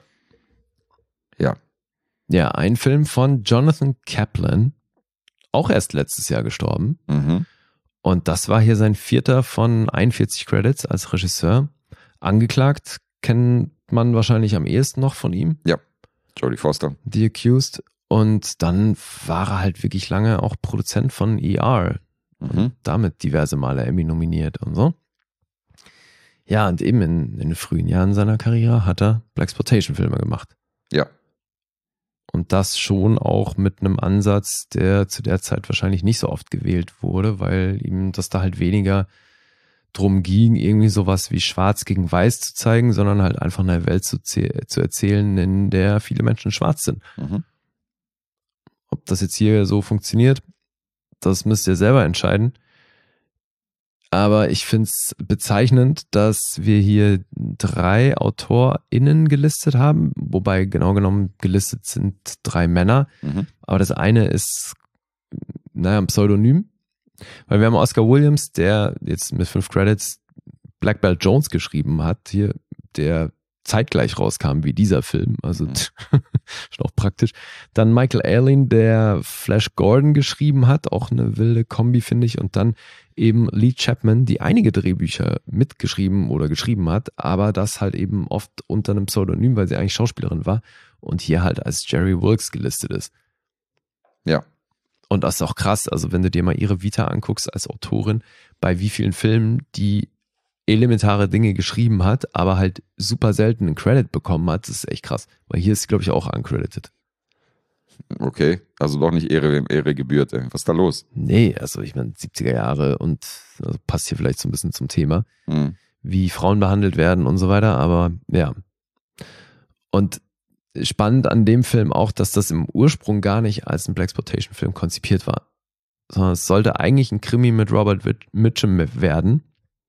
Ja. Ja, ein Film von Jonathan Kaplan, auch erst letztes Jahr gestorben. Mhm. Und das war hier sein 4. von 41 Credits als Regisseur. Angeklagt kennt man wahrscheinlich am ehesten noch von ihm. Ja, Jodie Foster. The Accused. Und dann war er halt wirklich lange auch Produzent von ER. Mhm. Damit diverse Male Emmy nominiert und so. Ja, und eben in den frühen Jahren seiner Karriere hat er Blaxploitation-Filme gemacht. Ja. Und das schon auch mit einem Ansatz, der zu der Zeit wahrscheinlich nicht so oft gewählt wurde, weil ihm das da halt weniger drum ging, irgendwie sowas wie Schwarz gegen Weiß zu zeigen, sondern halt einfach eine Welt zu erzählen, in der viele Menschen schwarz sind. Mhm. Ob das jetzt hier so funktioniert, das müsst ihr selber entscheiden. Aber ich finde es bezeichnend, dass wir hier 3 AutorInnen gelistet haben, wobei genau genommen gelistet sind 3 Männer. Mhm. Aber das eine ist, ein Pseudonym. Weil wir haben Oscar Williams, der jetzt mit 5 Credits Black Belt Jones geschrieben hat, hier, der zeitgleich rauskam wie dieser Film, also schon auch praktisch. Dann Michael Allen, der Flash Gordon geschrieben hat, auch eine wilde Kombi, finde ich. Und dann eben Lee Chapman, die einige Drehbücher mitgeschrieben oder geschrieben hat, aber das halt eben oft unter einem Pseudonym, weil sie eigentlich Schauspielerin war und hier halt als Jerry Wilkes gelistet ist. Ja. Und das ist auch krass, also wenn du dir mal ihre Vita anguckst als Autorin, bei wie vielen Filmen die elementare Dinge geschrieben hat, aber halt super selten einen Credit bekommen hat, das ist echt krass. Weil hier ist sie, glaube ich, auch uncredited. Okay, also doch nicht Ehre, wem Ehre gebührt. Ey. Was ist da los? Nee, also ich meine 70er Jahre und also passt hier vielleicht so ein bisschen zum Thema, wie Frauen behandelt werden und so weiter, aber ja. Und spannend an dem Film auch, dass das im Ursprung gar nicht als ein Blaxploitation-Film konzipiert war, sondern es sollte eigentlich ein Krimi mit Robert Mitchum werden.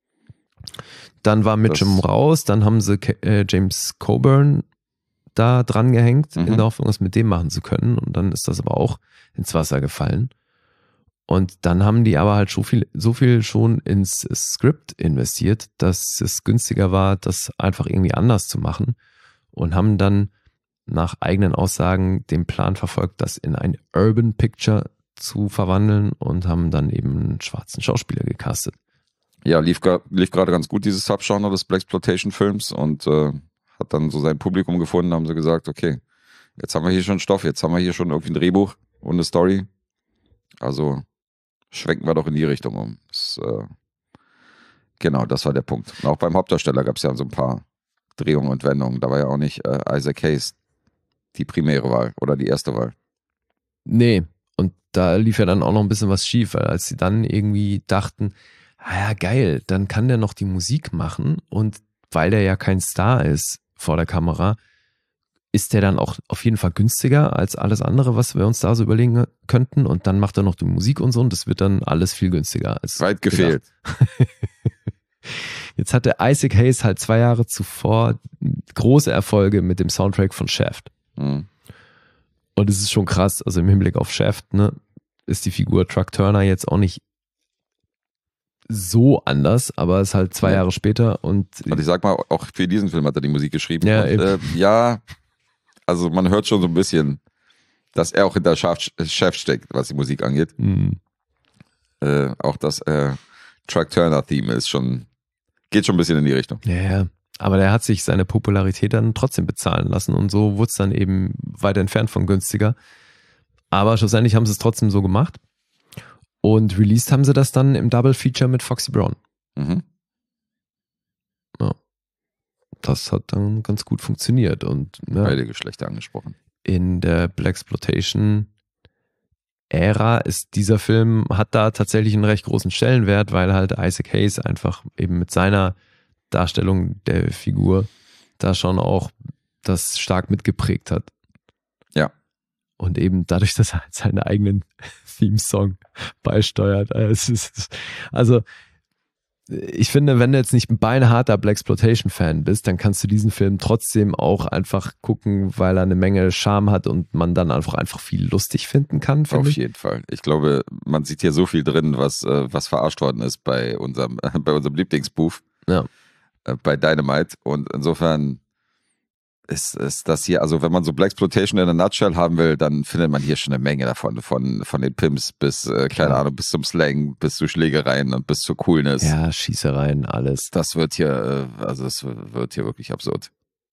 Dann war Mitchum raus, dann haben sie James Coburn da dran gehängt, in der Hoffnung, es mit dem machen zu können. Und dann ist das aber auch ins Wasser gefallen. Und dann haben die aber halt so viel schon ins Skript investiert, dass es günstiger war, das einfach irgendwie anders zu machen. Und haben dann nach eigenen Aussagen den Plan verfolgt, das in ein Urban Picture zu verwandeln und haben dann eben einen schwarzen Schauspieler gecastet. Ja, lief gerade ganz gut, dieses Subgenre des Blaxploitation-Films und hat dann so sein Publikum gefunden, haben sie gesagt, okay, jetzt haben wir hier schon Stoff, jetzt haben wir hier schon irgendwie ein Drehbuch und eine Story. Also schwenken wir doch in die Richtung um. Genau, das war der Punkt. Und auch beim Hauptdarsteller gab es ja so ein paar Drehungen und Wendungen. Da war ja auch nicht Isaac Hayes die primäre Wahl oder die erste Wahl. Nee, und da lief ja dann auch noch ein bisschen was schief, weil als sie dann irgendwie dachten, ja geil, dann kann der noch die Musik machen und weil der ja kein Star ist vor der Kamera, ist der dann auch auf jeden Fall günstiger als alles andere, was wir uns da so überlegen könnten und dann macht er noch die Musik und so und das wird dann alles viel günstiger als weit gefehlt. Jetzt hatte Isaac Hayes halt 2 Jahre zuvor große Erfolge mit dem Soundtrack von Shaft. Und es ist schon krass, also im Hinblick auf Shaft, ne, ist die Figur Truck Turner jetzt auch nicht so anders, aber es ist halt 2 Jahre später und ich sag mal, auch für diesen Film hat er die Musik geschrieben. Ja, und, ja, also man hört schon so ein bisschen, dass er auch hinter Chef steckt, was die Musik angeht. Auch das Truck Turner Theme geht schon ein bisschen in die Richtung. Ja, aber der hat sich seine Popularität dann trotzdem bezahlen lassen und so wurde es dann eben weit entfernt von günstiger. Aber schlussendlich haben sie es trotzdem so gemacht. Und released haben sie das dann im Double Feature mit Foxy Brown. Ja. Das hat dann ganz gut funktioniert. Und ja, beide Geschlechter angesprochen. In der Blaxploitation-Ära ist dieser Film, hat da tatsächlich einen recht großen Stellenwert, weil halt Isaac Hayes einfach eben mit seiner Darstellung der Figur da schon auch das stark mitgeprägt hat. Ja. Und eben dadurch, dass er halt seinen eigenen Theme-Song beisteuert. Also ich finde, wenn du jetzt nicht ein beinharter Blaxploitation-Fan bist, dann kannst du diesen Film trotzdem auch einfach gucken, weil er eine Menge Charme hat und man dann einfach viel lustig finden kann. Auf jeden Fall. Ich glaube, man sieht hier so viel drin, was verarscht worden ist bei unserem Lieblingsspoof. Ja. Bei Dynamite. Und insofern ist das hier, also wenn man so Blaxploitation in a nutshell haben will, dann findet man hier schon eine Menge davon, von den Pimps bis, keine Ahnung, bis zum Slang, bis zu Schlägereien und bis zur Coolness. Ja, Schießereien, alles. Das wird hier, es wird hier wirklich absurd.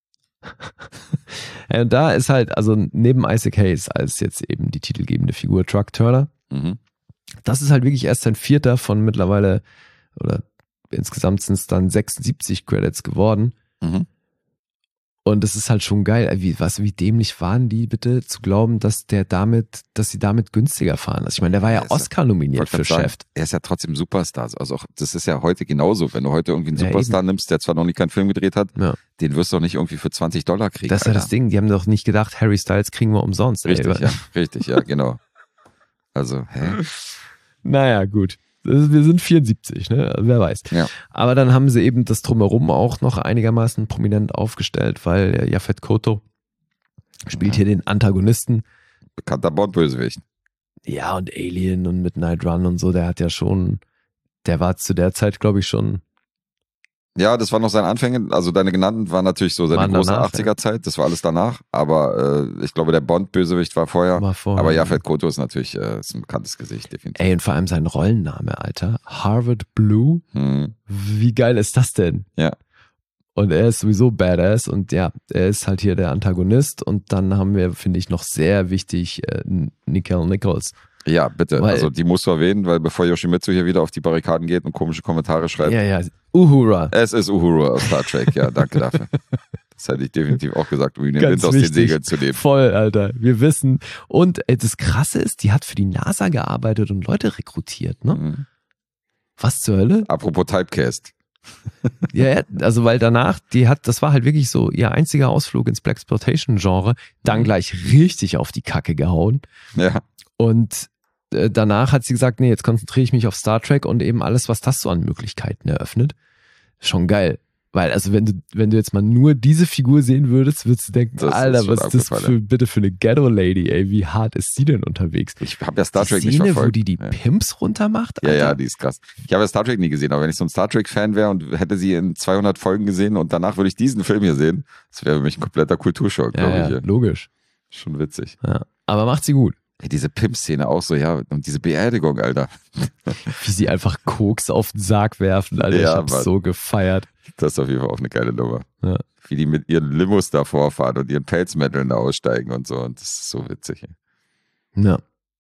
Ja, und da ist halt, also neben Isaac Hayes als jetzt eben die titelgebende Figur Truck Turner, das ist halt wirklich erst sein 4. von mittlerweile, oder insgesamt sind es dann 76 Credits geworden. Und es ist halt schon geil. Wie dämlich waren die bitte, zu glauben, dass sie damit günstiger fahren. Also ich meine, der war ja Oscar nominiert für Chef. Er ist ja trotzdem Superstar. Also auch, das ist ja heute genauso. Wenn du heute irgendwie einen Superstar nimmst, der zwar noch nie keinen Film gedreht hat, den wirst du doch nicht irgendwie für $20 kriegen. Das ist ja das Ding. Die haben doch nicht gedacht, Harry Styles kriegen wir umsonst. Richtig, ja, genau. Also, Naja, gut. Wir sind 74, ne? Wer weiß. Ja. Aber dann haben sie eben das Drumherum auch noch einigermaßen prominent aufgestellt, weil Yaphet Kotto spielt hier den Antagonisten. Bekannter Bond-Bösewicht. Ja, und Alien und Midnight Run und so, der war zu der Zeit, glaube ich, schon. Ja, das war noch sein Anfänge. Also deine genannten waren natürlich so seine große 80er-Zeit. Das war alles danach. Aber ich glaube, der Bond-Bösewicht war vorher. Aber Yaphet Kotto ist natürlich ist ein bekanntes Gesicht, definitiv. Ey, und vor allem sein Rollenname, Alter. Harvard Blue. Wie geil ist das denn? Ja. Und er ist sowieso badass. Und ja, er ist halt hier der Antagonist. Und dann haben wir, finde ich, noch sehr wichtig Nichelle Nichols. Ja, bitte. Also die musst du erwähnen, weil bevor Yoshimitsu hier wieder auf die Barrikaden geht und komische Kommentare schreibt. Ja, Uhura. Es ist Uhura aus Star Trek, ja, danke dafür. Das hätte ich definitiv auch gesagt, um ihn den Wind aus den Segeln zu nehmen. Voll, Alter. Wir wissen. Und das Krasse ist, die hat für die NASA gearbeitet und Leute rekrutiert, ne? Was zur Hölle? Apropos Typecast. Ja, also weil danach, das war halt wirklich so ihr einziger Ausflug ins Blaxploitation-Genre, dann gleich richtig auf die Kacke gehauen. Ja. Und danach hat sie gesagt, nee, jetzt konzentriere ich mich auf Star Trek und eben alles, was das so an Möglichkeiten eröffnet. Schon geil. Weil, also wenn du jetzt mal nur diese Figur sehen würdest du denken, das Alter, was ist das bitte für eine Ghetto-Lady, ey, wie hart ist sie denn unterwegs? Ich habe ja Star Trek nicht verfolgt. Wo die Pimps runtermacht? Alter. Ja, die ist krass. Ich habe ja Star Trek nie gesehen, aber wenn ich so ein Star Trek-Fan wäre und hätte sie in 200 Folgen gesehen und danach würde ich diesen Film hier sehen, das wäre für mich ein kompletter Kulturschock, glaube ich. Ja, logisch. Schon witzig. Ja, aber macht sie gut. Hey, diese Pimp-Szene auch so, ja, und diese Beerdigung, Alter. Wie sie einfach Koks auf den Sarg werfen, Alter. Ja, ich hab's so gefeiert. Das ist auf jeden Fall auch eine geile Nummer. Ja. Wie die mit ihren Limos da vorfahren und ihren Pelzmänteln da aussteigen und so. Und das ist so witzig. Ja.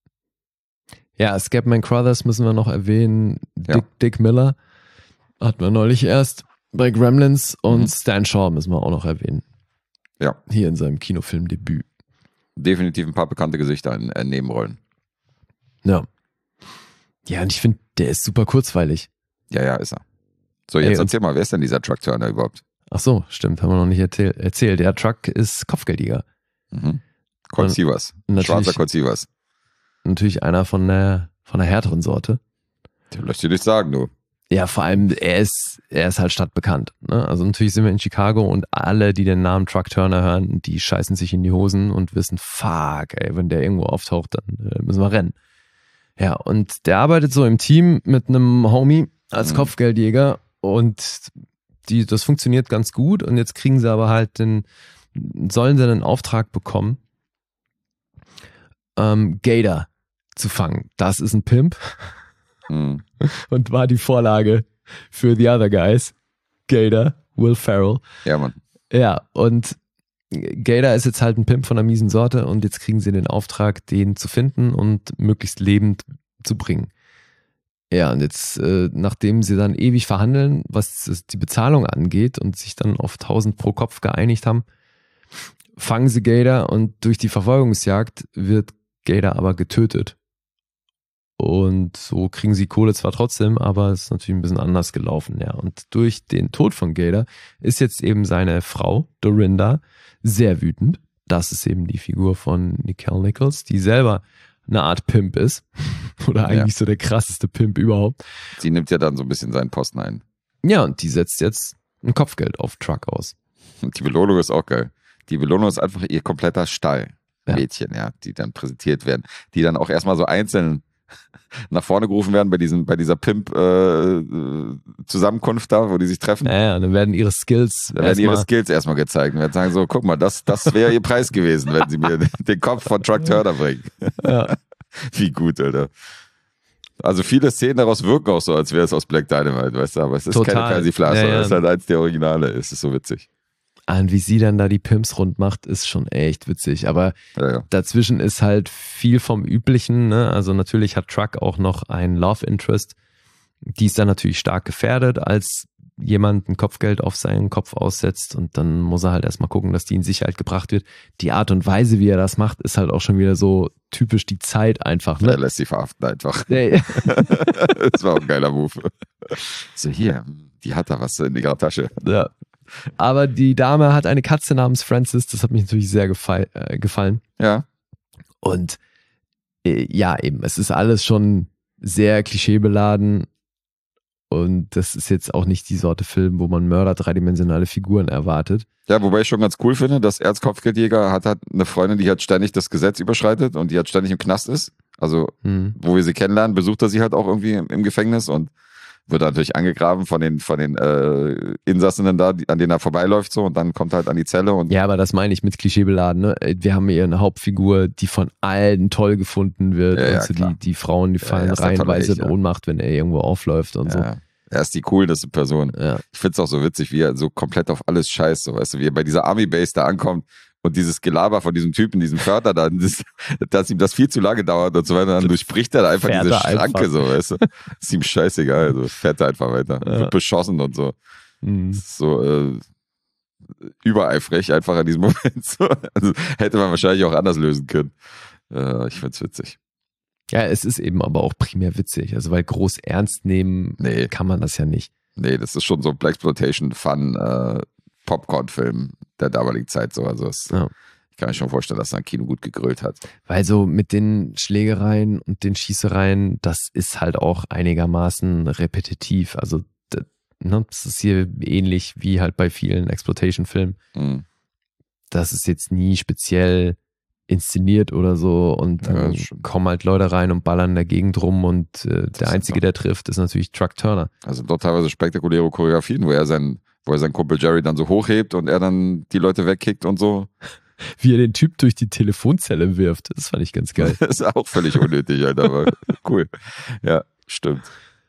Ja, Scatman Crothers müssen wir noch erwähnen. Dick Miller hatten wir neulich erst bei Gremlins und Stan Shaw müssen wir auch noch erwähnen. Ja. Hier in seinem Kinofilmdebüt. Definitiv ein paar bekannte Gesichter in Nebenrollen. Ja. Ja, und ich finde, der ist super kurzweilig. Ja, ist er. So, jetzt erzähl mal, wer ist denn dieser Truck Turner überhaupt? Ach so, stimmt, haben wir noch nicht erzählt. Der Truck ist Kopfgeldjäger. Colt Sievers. Schwarzer Colt Sievers. Natürlich einer von der härteren Sorte. Den möchte ich nicht sagen, du. Ja, vor allem, er ist halt stadtbekannt. Ne? Also natürlich sind wir in Chicago und alle, die den Namen Truck Turner hören, die scheißen sich in die Hosen und wissen, fuck, ey, wenn der irgendwo auftaucht, dann müssen wir rennen. Ja, und der arbeitet so im Team mit einem Homie als Kopfgeldjäger und das funktioniert ganz gut und jetzt kriegen sie aber halt sollen sie einen Auftrag bekommen, Gator zu fangen. Das ist ein Pimp. Und war die Vorlage für The Other Guys. Gator, Will Ferrell. Ja, Mann. Ja, und Gator ist jetzt halt ein Pimp von einer miesen Sorte und jetzt kriegen sie den Auftrag, den zu finden und möglichst lebend zu bringen. Ja, und jetzt, nachdem sie dann ewig verhandeln, was die Bezahlung angeht und sich dann auf 1000 pro Kopf geeinigt haben, fangen sie Gator und durch die Verfolgungsjagd wird Gator aber getötet. Und so kriegen sie Kohle zwar trotzdem, aber es ist natürlich ein bisschen anders gelaufen, ja. Und durch den Tod von Gator ist jetzt eben seine Frau, Dorinda, sehr wütend. Das ist eben die Figur von Nichelle Nichols, die selber eine Art Pimp ist. Oder eigentlich so der krasseste Pimp überhaupt. Sie nimmt ja dann so ein bisschen seinen Posten ein. Ja, und die setzt jetzt ein Kopfgeld auf Truck aus. Und die Belohnung ist auch geil. Die Belohnung ist einfach ihr kompletter Stall. Mädchen, die dann präsentiert werden. Die dann auch erstmal so einzeln nach vorne gerufen werden bei dieser Pimp-Zusammenkunft da, wo die sich treffen. Ja, dann werden ihre Skills erstmal gezeigt. Und werden sagen so, guck mal, das wäre ihr Preis gewesen, wenn sie mir den Kopf von Truck Turner bringen. Ja. Wie gut, Alter. Also viele Szenen daraus wirken auch so, als wäre es aus Black Dynamite, weißt du, aber es ist keine Persiflage, es ist halt eins der Originale, es ist so witzig. Und wie sie dann da die Pimps rund macht, ist schon echt witzig. Aber dazwischen ist halt viel vom Üblichen. Ne? Also natürlich hat Truck auch noch einen Love Interest. Die ist dann natürlich stark gefährdet, als jemand ein Kopfgeld auf seinen Kopf aussetzt und dann muss er halt erstmal gucken, dass die in Sicherheit gebracht wird. Die Art und Weise, wie er das macht, ist halt auch schon wieder so typisch die Zeit einfach. Ne? Er lässt sie verhaften einfach. Nee. Das war auch ein geiler Move. So, hier, die hat da was in ihrer Tasche. Ja. Aber die Dame hat eine Katze namens Francis, das hat mich natürlich sehr gefallen. Ja. Und ja, eben, es ist alles schon sehr klischeebeladen und das ist jetzt auch nicht die Sorte Film, wo man Mörder dreidimensionale Figuren erwartet. Ja, wobei ich schon ganz cool finde, dass Erzkopfgeldjäger hat eine Freundin, die halt ständig das Gesetz überschreitet und die halt ständig im Knast ist. Also, wo wir sie kennenlernen, besucht er sie halt auch irgendwie im Gefängnis und wird natürlich angegraben von den Insassinnen da, an denen er vorbeiläuft so und dann kommt er halt an die Zelle. Und ja, aber das meine ich mit klischeebeladen. Ne? Wir haben hier eine Hauptfigur, die von allen toll gefunden wird. Ja, und so die Frauen, die fallen reihenweise in Ohnmacht, wenn er irgendwo aufläuft und so. Er ist die coolste Person. Ja. Ich find's auch so witzig, wie er so komplett auf alles scheißt. So, weißt du, wie er bei dieser Army-Base da ankommt und dieses Gelaber von diesem Typen, diesem Förder da, dass ihm das viel zu lange dauert und so weiter, dann durchbricht er da einfach diese Schranke, so, weißt du. Ist ihm scheißegal, also fährt er einfach weiter. Wird beschossen und so. Das ist so übereifrig einfach an diesem Moment. So. Also, hätte man wahrscheinlich auch anders lösen können. Ich find's witzig. Ja, es ist eben aber auch primär witzig. Also, weil groß ernst nehmen kann man das ja nicht. Nee, das ist schon so Blaxploitation-Fun, Popcorn-Film der damaligen Zeit so. Also ich kann mir schon vorstellen, dass er ein Kino gut gegrölt hat. Weil so mit den Schlägereien und den Schießereien, das ist halt auch einigermaßen repetitiv. Also das ist hier ähnlich wie halt bei vielen Exploitation-Filmen. Das ist jetzt nie speziell inszeniert oder so und dann kommen halt Leute rein und ballern in der Gegend rum und der Einzige, der trifft, ist natürlich Truck Turner. Also dort teilweise spektakuläre Choreografien, wo er seinen Kumpel Jerry dann so hochhebt und er dann die Leute wegkickt und so. Wie er den Typ durch die Telefonzelle wirft, das fand ich ganz geil. Das ist auch völlig unnötig, Alter, aber cool. Ja, stimmt.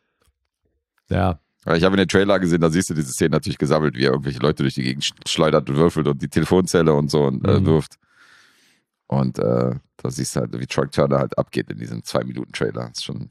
Ja. Ich habe in den Trailer gesehen, da siehst du diese Szene natürlich gesammelt, wie er irgendwelche Leute durch die Gegend schleudert und würfelt und die Telefonzelle und so und wirft. Und da siehst du halt, wie Truck Turner halt abgeht in diesem 2-Minuten-Trailer. Das ist schon.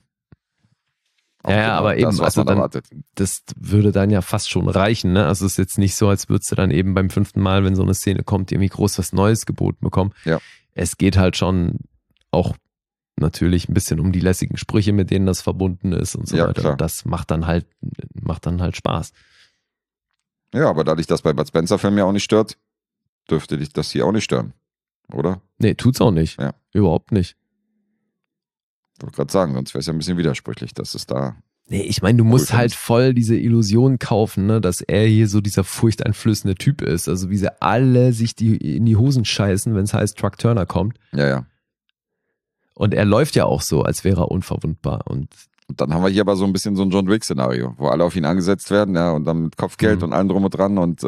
Ja, aber eben, das, also dann, das würde dann ja fast schon reichen, ne? Also es ist jetzt nicht so, als würdest du dann eben beim 5. Mal, wenn so eine Szene kommt, irgendwie groß was Neues geboten bekommen. Ja. Es geht halt schon auch natürlich ein bisschen um die lässigen Sprüche, mit denen das verbunden ist und so weiter. Klar. Und das macht dann halt Spaß. Ja, aber dadurch, dass bei Bud Spencer-Filmen ja auch nicht stört, dürfte dich das hier auch nicht stören, oder? Nee, tut's auch nicht. Ja. Überhaupt nicht. Ich wollte gerade sagen, sonst wäre es ja ein bisschen widersprüchlich, dass es da. Nee, ich meine, du musst halt voll diese Illusion kaufen, ne, dass er hier so dieser furchteinflößende Typ ist. Also wie sie alle sich in die Hosen scheißen, wenn es heißt, Truck Turner kommt. Ja. Und er läuft ja auch so, als wäre er unverwundbar. Und dann haben wir hier aber so ein bisschen so ein John Wick-Szenario, wo alle auf ihn angesetzt werden, ja, und dann mit Kopfgeld und allem drum und dran und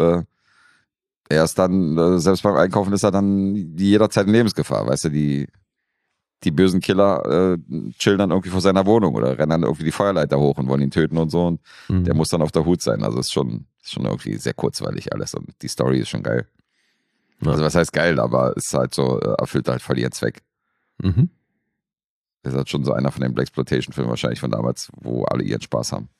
er ist dann, selbst beim Einkaufen ist er dann jederzeit in Lebensgefahr, weißt du, die bösen Killer chillen dann irgendwie vor seiner Wohnung oder rennen dann irgendwie die Feuerleiter hoch und wollen ihn töten und so und der muss dann auf der Hut sein, also ist schon irgendwie sehr kurzweilig alles und die Story ist schon geil. Ja. Also was heißt geil, aber ist halt so, erfüllt halt voll ihren Zweck. Mhm. Das ist halt schon so einer von den Blaxploitation-Filmen wahrscheinlich von damals, wo alle ihren Spaß haben.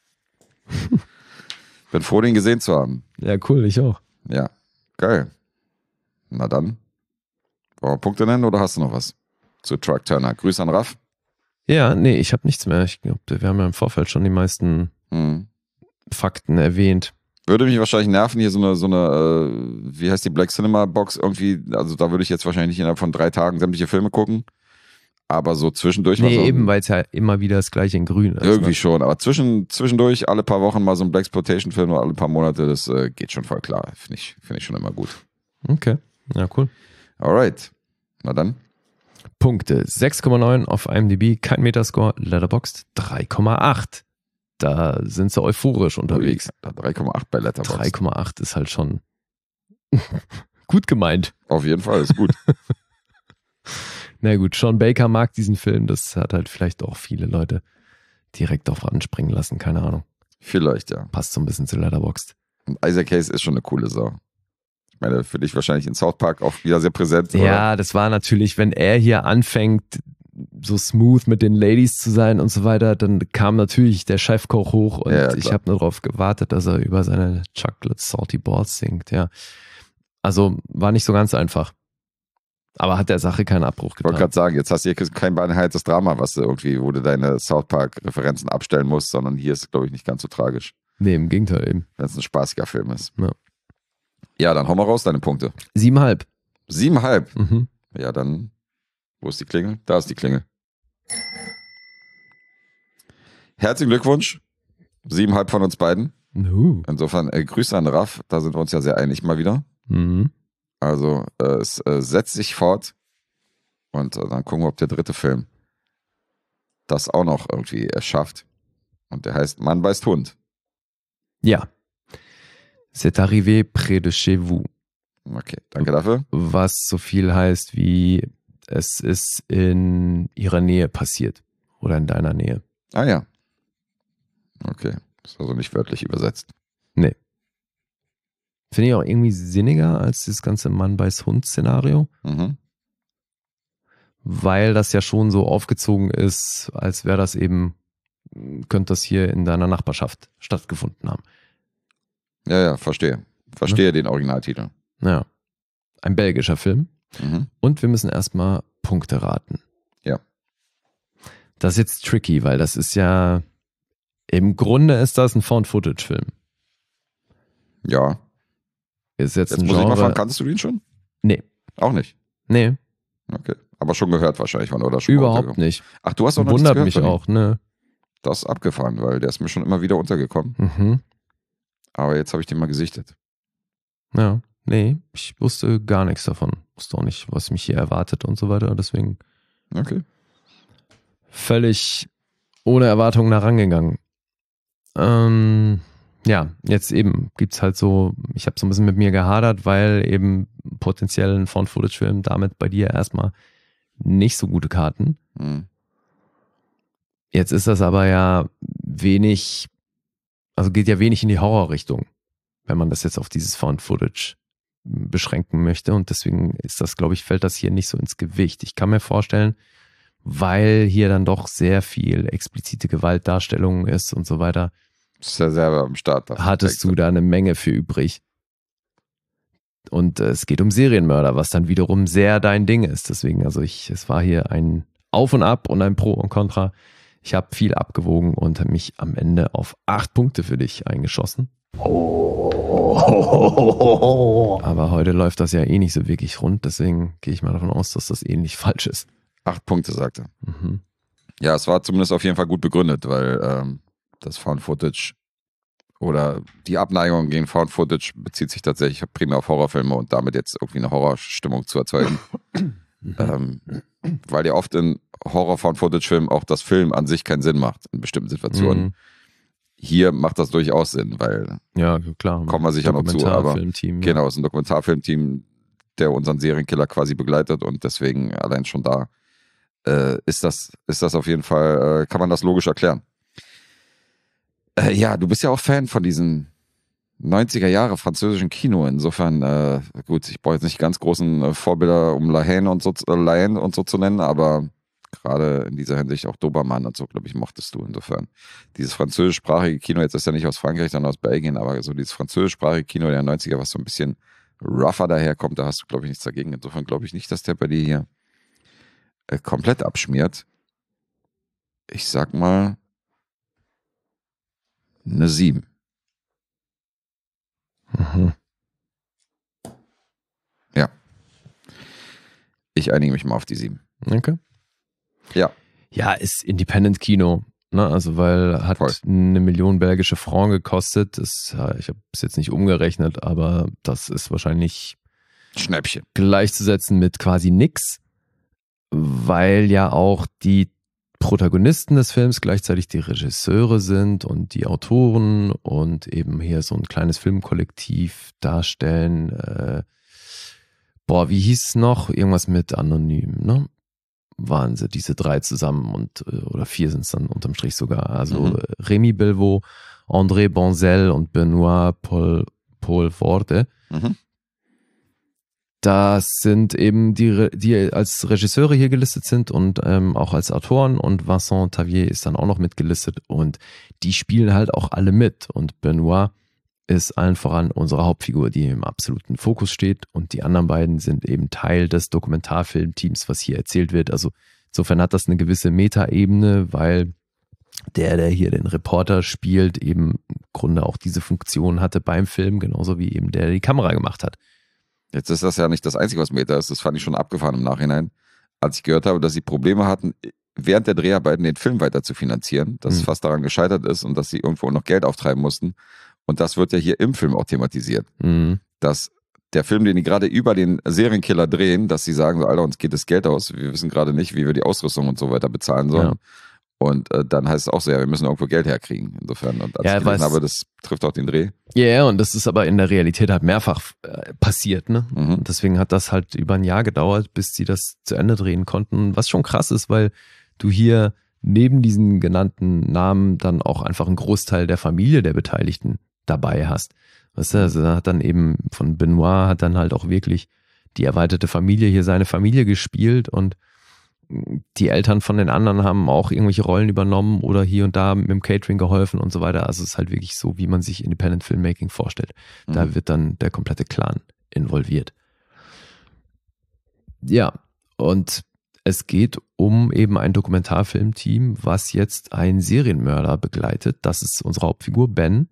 Bin froh, den gesehen zu haben. Ja, cool, ich auch. Ja, geil. Na dann. Wollen wir Punkte nennen oder hast du noch was zu Truck Turner? Grüße an Raff. Ja, nee, ich habe nichts mehr. Ich glaube, wir haben ja im Vorfeld schon die meisten Fakten erwähnt. Würde mich wahrscheinlich nerven, hier so eine wie heißt die Black Cinema Box irgendwie, also da würde ich jetzt wahrscheinlich nicht innerhalb von 3 Tagen sämtliche Filme gucken. Aber so zwischendurch mal so. Nee, eben, weil es ja immer wieder das gleiche in grün ist. Irgendwie schon, aber zwischendurch alle paar Wochen mal so ein Blaxploitation-Film oder alle paar Monate, das geht schon voll klar. Finde ich schon immer gut. Okay, ja, cool. Alright, na dann. Punkte, 6,9 auf IMDb, kein Metascore, Letterboxd 3,8. Da sind sie euphorisch unterwegs. 3,8 bei Letterboxd. 3,8 ist halt schon gut gemeint. Auf jeden Fall, ist gut. Na gut, Sean Baker mag diesen Film, das hat halt vielleicht auch viele Leute direkt auf anspringen lassen, keine Ahnung. Vielleicht, ja. Passt so ein bisschen zu Letterboxd. Und Isaac Hayes ist schon eine coole Sau. Ich meine, für dich wahrscheinlich in South Park auch wieder sehr präsent. Ja, oder? Das war natürlich, wenn er hier anfängt, so smooth mit den Ladies zu sein und so weiter. Dann kam natürlich der Chefkoch hoch und ich habe nur darauf gewartet, dass er über seine Chocolate Salty Balls singt. Ja, also war nicht so ganz einfach. Aber hat der Sache keinen Abbruch Ich wollte getan. gerade sagen, jetzt hast du hier kein beinhaltes Drama, was du irgendwie, wo du deine South Park-Referenzen abstellen musst, sondern hier ist es, glaube ich, nicht ganz so tragisch, Nee, im Gegenteil eben. wenn es ein spaßiger Film ist. Ja. Ja, dann hau mal raus deine Punkte. 7,5. 7,5. Mhm. Ja, dann, wo ist die Klingel? Da ist die Klingel. Herzlichen Glückwunsch. 7,5 von uns beiden. Insofern Grüße an Raff, da sind wir uns ja sehr einig mal wieder. Mhm. Also es setzt sich fort und dann gucken wir, ob der dritte Film das auch noch irgendwie schafft. Und der heißt Mann beißt Hund. Ja. C'est arrivé près de chez vous. Okay, danke dafür. Was so viel heißt wie es ist in ihrer Nähe passiert. Oder in deiner Nähe. Ah ja. Okay, ist also nicht wörtlich übersetzt. Nee. Finde ich auch irgendwie sinniger als das ganze Mann beißt Hund-Szenario. Mhm. Weil das ja schon so aufgezogen ist, als wäre das eben, könnte das hier in deiner Nachbarschaft stattgefunden haben. Ja, verstehe. Verstehe den Originaltitel. Ja. Ein belgischer Film. Mhm. Und wir müssen erstmal Punkte raten. Ja. Das ist jetzt tricky, weil das ist ja, im Grunde ist das ein Found-Footage-Film. Ja. Ist jetzt Jetzt ein muss ich mal Genre. fragen, kanntest du den schon? Nee. Auch nicht. Nee, Okay. Aber schon gehört wahrscheinlich, oder? Schon mal überhaupt untergekommen. nicht. Ach, du hast auch noch nichts Wundert gehört mich von ihm? auch, ne? Das ist abgefahren, weil der ist mir schon immer wieder untergekommen. Mhm. Aber jetzt habe ich den mal gesichtet. Ja, nee, ich wusste gar nichts davon. Wusste auch nicht, was mich hier erwartet und so weiter. Deswegen Okay. völlig ohne Erwartungen da rangegangen. Ja, jetzt eben gibt's halt so, ich habe so ein bisschen mit mir gehadert, weil eben potenziell ein Found-Footage-Film damit bei dir erstmal nicht so gute Karten. Hm. Jetzt ist das aber ja wenig, also geht ja wenig in die Horrorrichtung, wenn man das jetzt auf dieses Found-Footage beschränken möchte. Und deswegen ist das, glaube ich, fällt das hier nicht so ins Gewicht. Ich kann mir vorstellen, weil hier dann doch sehr viel explizite Gewaltdarstellung ist und so weiter, Ist ja selber am Start. hattest du da eine Menge für übrig. Und es geht um Serienmörder, was dann wiederum sehr dein Ding ist. Deswegen, also es war hier ein Auf und Ab und ein Pro und Contra. Ich habe viel abgewogen und mich am Ende auf 8 Punkte für dich eingeschossen. Aber heute läuft das ja eh nicht so wirklich rund, deswegen gehe ich mal davon aus, dass das ähnlich falsch ist. 8 Punkte, sagte. Mhm. Ja, es war zumindest auf jeden Fall gut begründet, weil das Found Footage oder die Abneigung gegen Found Footage bezieht sich tatsächlich primär auf Horrorfilme und damit jetzt irgendwie eine Horrorstimmung zu erzeugen. Weil ja oft in Horror-Found-Footage-Filmen auch das Film an sich keinen Sinn macht in bestimmten Situationen. Mhm. Hier macht das durchaus Sinn, weil Ja, klar. Kommen wir sicher noch zu, aber Dokumentarfilmteam, ja. genau, es ist ein Dokumentarfilmteam, der unseren Serienkiller quasi begleitet und deswegen allein schon da ist das auf jeden Fall, kann man das logisch erklären. Ja, du bist ja auch Fan von diesem 90er Jahre französischen Kino. Insofern, gut, ich brauche jetzt nicht ganz großen Vorbilder, um La Haine und so zu nennen, aber gerade in dieser Hinsicht auch Dobermann und so, glaube ich, mochtest du. Insofern, dieses französischsprachige Kino, jetzt ist ja nicht aus Frankreich, sondern aus Belgien, aber so dieses französischsprachige Kino der 90er, was so ein bisschen rougher daherkommt, da hast du, glaube ich, nichts dagegen. Insofern glaube ich nicht, dass der bei dir hier komplett abschmiert. Ich sag mal eine 7. Mhm. Ja. Ich einige mich mal auf die 7. Okay. Ja. Ja, ist Independent-Kino, ne? Also weil hat Voll. 1 Million belgische Franc gekostet. Ich habe es jetzt nicht umgerechnet, aber das ist wahrscheinlich Schnäppchen. gleichzusetzen mit quasi nix, weil ja auch die Protagonisten des Films gleichzeitig die Regisseure sind und die Autoren und eben hier so ein kleines Filmkollektiv darstellen. Wie hieß es noch? Irgendwas mit Anonym, ne? Waren sie diese 3 zusammen und oder 4 sind es dann unterm Strich sogar. Also Rémi Belvaux, André Bonzel und Benoît Paul Vorde. Mhm. Das sind eben die als Regisseure hier gelistet sind und auch als Autoren, und Vincent Tavier ist dann auch noch mitgelistet, und die spielen halt auch alle mit, und Benoit ist allen voran unsere Hauptfigur, die im absoluten Fokus steht, und die anderen beiden sind eben Teil des Dokumentarfilmteams, was hier erzählt wird. Also insofern hat das eine gewisse Metaebene, weil der hier den Reporter spielt, eben im Grunde auch diese Funktion hatte beim Film, genauso wie eben der die Kamera gemacht hat. Jetzt ist das ja nicht das Einzige, was Meta ist. Das fand ich schon abgefahren im Nachhinein, als ich gehört habe, dass sie Probleme hatten, während der Dreharbeiten den Film weiter zu finanzieren, dass es fast daran gescheitert ist und dass sie irgendwo noch Geld auftreiben mussten. Und das wird ja hier im Film auch thematisiert. Dass der Film, den die gerade über den Serienkiller drehen, dass sie sagen, so, Alter, uns geht das Geld aus, wir wissen gerade nicht, wie wir die Ausrüstung und so weiter bezahlen sollen. Ja. Und dann heißt es auch so, ja, wir müssen irgendwo Geld herkriegen. Insofern, und als ich gelesen habe, das trifft auch den Dreh. Ja, und das ist aber in der Realität halt mehrfach passiert, ne? Und deswegen hat das halt über ein Jahr gedauert, bis sie das zu Ende drehen konnten. Was schon krass ist, weil du hier neben diesen genannten Namen dann auch einfach einen Großteil der Familie der Beteiligten dabei hast. Weißt du, also da hat dann eben von Benoit hat dann halt auch wirklich die erweiterte Familie hier seine Familie gespielt, und die Eltern von den anderen haben auch irgendwelche Rollen übernommen oder hier und da mit dem Catering geholfen und so weiter. Also es ist halt wirklich so, wie man sich Independent Filmmaking vorstellt. Da wird dann der komplette Clan involviert. Ja, und es geht um eben ein Dokumentarfilmteam, was jetzt einen Serienmörder begleitet. Das ist unsere Hauptfigur Ben.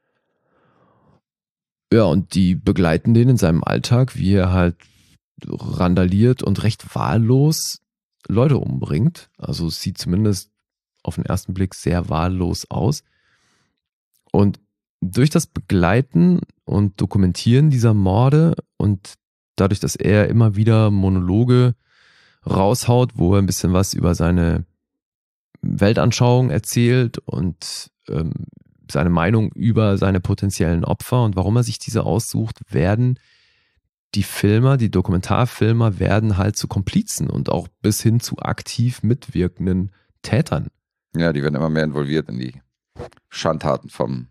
Ja, und die begleiten den in seinem Alltag, wie er halt randaliert und recht wahllos Leute umbringt. Also es sieht zumindest auf den ersten Blick sehr wahllos aus. Und durch das Begleiten und Dokumentieren dieser Morde und dadurch, dass er immer wieder Monologe raushaut, wo er ein bisschen was über seine Weltanschauung erzählt und seine Meinung über seine potenziellen Opfer und warum er sich diese aussucht, werden die Filmer, die Dokumentarfilmer werden halt zu Komplizen und auch bis hin zu aktiv mitwirkenden Tätern. Ja, die werden immer mehr involviert in die Schandtaten vom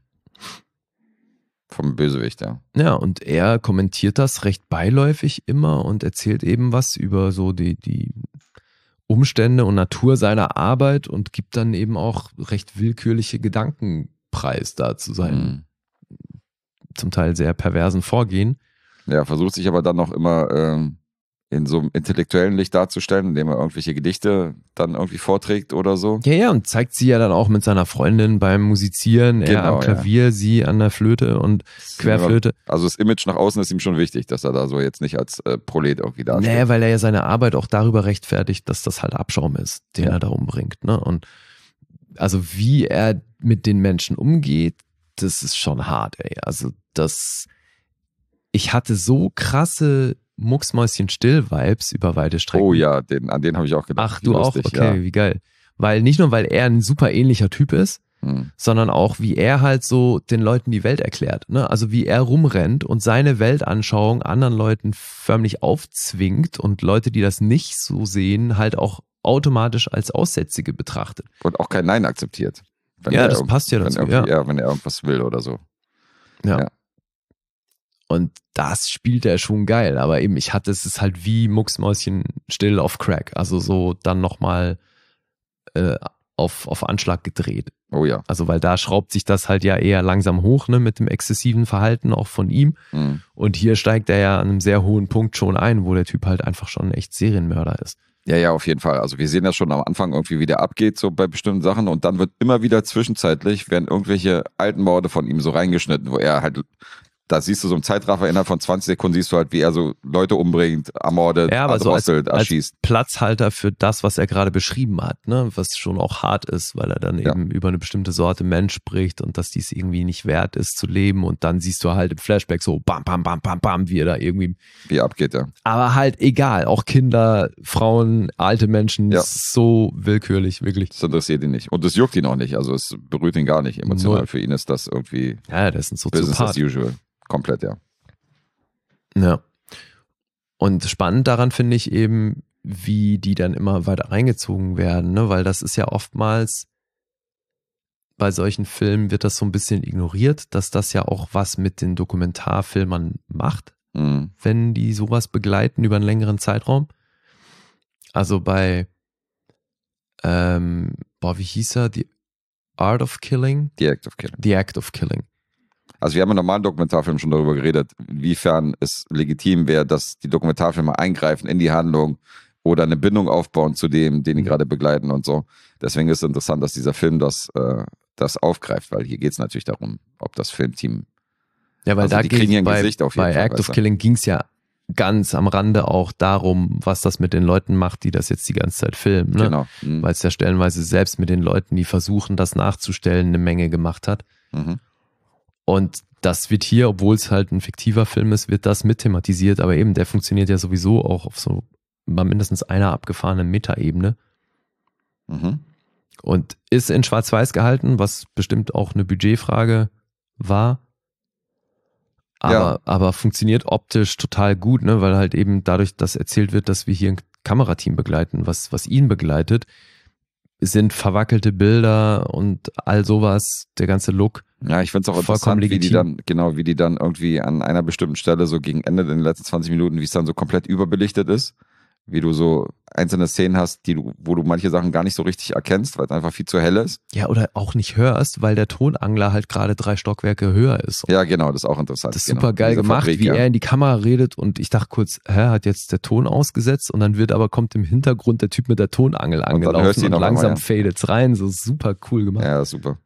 Bösewicht, ja. Ja, und er kommentiert das recht beiläufig immer und erzählt eben was über so die Umstände und Natur seiner Arbeit und gibt dann eben auch recht willkürliche Gedankenpreis da zu seinem zum Teil sehr perversen Vorgehen. Ja, versucht sich aber dann noch immer in so einem intellektuellen Licht darzustellen, indem er irgendwelche Gedichte dann irgendwie vorträgt oder so. Ja, und zeigt sie ja dann auch mit seiner Freundin beim Musizieren, er am Klavier, sie an der Flöte und Querflöte. Also das Image nach außen ist ihm schon wichtig, dass er da so jetzt nicht als Prolet irgendwie dasteht. Naja, weil er ja seine Arbeit auch darüber rechtfertigt, dass das halt Abschaum ist, den er da umbringt. Ne? Und also wie er mit den Menschen umgeht, das ist schon hart, ey. Also ich hatte so krasse Mucksmäuschen-Still-Vibes über weite Strecken. Oh ja, an den habe ich auch gedacht. Ach, du lustig, auch? Okay, ja. Wie geil. Weil nicht nur, weil er ein super ähnlicher Typ ist, sondern auch, wie er halt so den Leuten die Welt erklärt. Ne? Also wie er rumrennt und seine Weltanschauung anderen Leuten förmlich aufzwingt und Leute, die das nicht so sehen, halt auch automatisch als Aussätzige betrachtet. Und auch kein Nein akzeptiert. Ja, das passt ja dazu. Wenn er irgendwas will oder so. Ja. Und das spielt er schon geil, aber eben es ist halt wie Mucksmäuschen still auf Crack, also so dann nochmal auf Anschlag gedreht. Oh ja. Also weil da schraubt sich das halt ja eher langsam hoch, ne, mit dem exzessiven Verhalten auch von ihm. Und hier steigt er ja an einem sehr hohen Punkt schon ein, wo der Typ halt einfach schon echt Serienmörder ist. Ja, auf jeden Fall. Also wir sehen das schon am Anfang irgendwie, wie der abgeht, so bei bestimmten Sachen. Und dann wird immer wieder zwischenzeitlich, werden irgendwelche alten Morde von ihm so reingeschnitten, wo er halt, da siehst du so im Zeitraffer innerhalb von 20 Sekunden, siehst du halt, wie er so Leute umbringt, ermordet, erdrosselt, erschießt. Als Platzhalter für das, was er gerade beschrieben hat, ne, was schon auch hart ist, weil er dann eben über eine bestimmte Sorte Mensch spricht und dass dies irgendwie nicht wert ist zu leben, und dann siehst du halt im Flashback so bam, bam, bam, bam, bam, wie er da irgendwie... Wie er abgeht, ja. Aber halt egal, auch Kinder, Frauen, alte Menschen, das ist so willkürlich, wirklich. Das interessiert ihn nicht. Und das juckt ihn auch nicht, also es berührt ihn gar nicht emotional. Für ihn ist das irgendwie das ist ein Soziopath. Business as usual. Komplett, ja. Ja. Und spannend daran finde ich eben, wie die dann immer weiter reingezogen werden, ne? Weil das ist ja oftmals, bei solchen Filmen wird das so ein bisschen ignoriert, dass das ja auch was mit den Dokumentarfilmern macht. wenn die sowas begleiten über einen längeren Zeitraum. Also bei, wie hieß er? The Art of Killing? The Act of Killing. The Act of Killing. Also wir haben im normalen Dokumentarfilm schon darüber geredet, inwiefern es legitim wäre, dass die Dokumentarfilme eingreifen in die Handlung oder eine Bindung aufbauen zu dem, den die gerade begleiten und so. Deswegen ist es interessant, dass dieser Film das aufgreift, weil hier geht es natürlich darum, ob das Filmteam, ja, weil also da die kriegen ein Gesicht auf jeden bei Fall. Act of Killing ging es ja ganz am Rande auch darum, was das mit den Leuten macht, die das jetzt die ganze Zeit filmen. Ne? Genau. Weil es ja stellenweise selbst mit den Leuten, die versuchen, das nachzustellen, eine Menge gemacht hat. Mhm. Und das wird hier, obwohl es halt ein fiktiver Film ist, wird das mit thematisiert, aber eben, der funktioniert ja sowieso auch auf so mal mindestens einer abgefahrenen Metaebene. Mhm. Und ist in Schwarz-Weiß gehalten, was bestimmt auch eine Budgetfrage war. Aber funktioniert optisch total gut, ne? Weil halt eben dadurch, dass erzählt wird, dass wir hier ein Kamerateam begleiten, was ihn begleitet, sind verwackelte Bilder und all sowas, der ganze Look. Ja, ich finde es auch vollkommen interessant, legitim. wie die dann irgendwie an einer bestimmten Stelle so gegen Ende in den letzten 20 Minuten, wie es dann so komplett überbelichtet ist, wie du so einzelne Szenen hast, wo du manche Sachen gar nicht so richtig erkennst, weil es einfach viel zu hell ist. Ja, oder auch nicht hörst, weil der Tonangler halt gerade 3 Stockwerke höher ist. Ja, genau, das ist auch interessant. Das ist super geil gemacht, wie er in die Kamera redet und ich dachte kurz, hat jetzt der Ton ausgesetzt und dann kommt im Hintergrund der Typ mit der Tonangel angelaufen und langsam fadet's rein, so super cool gemacht. Ja, super.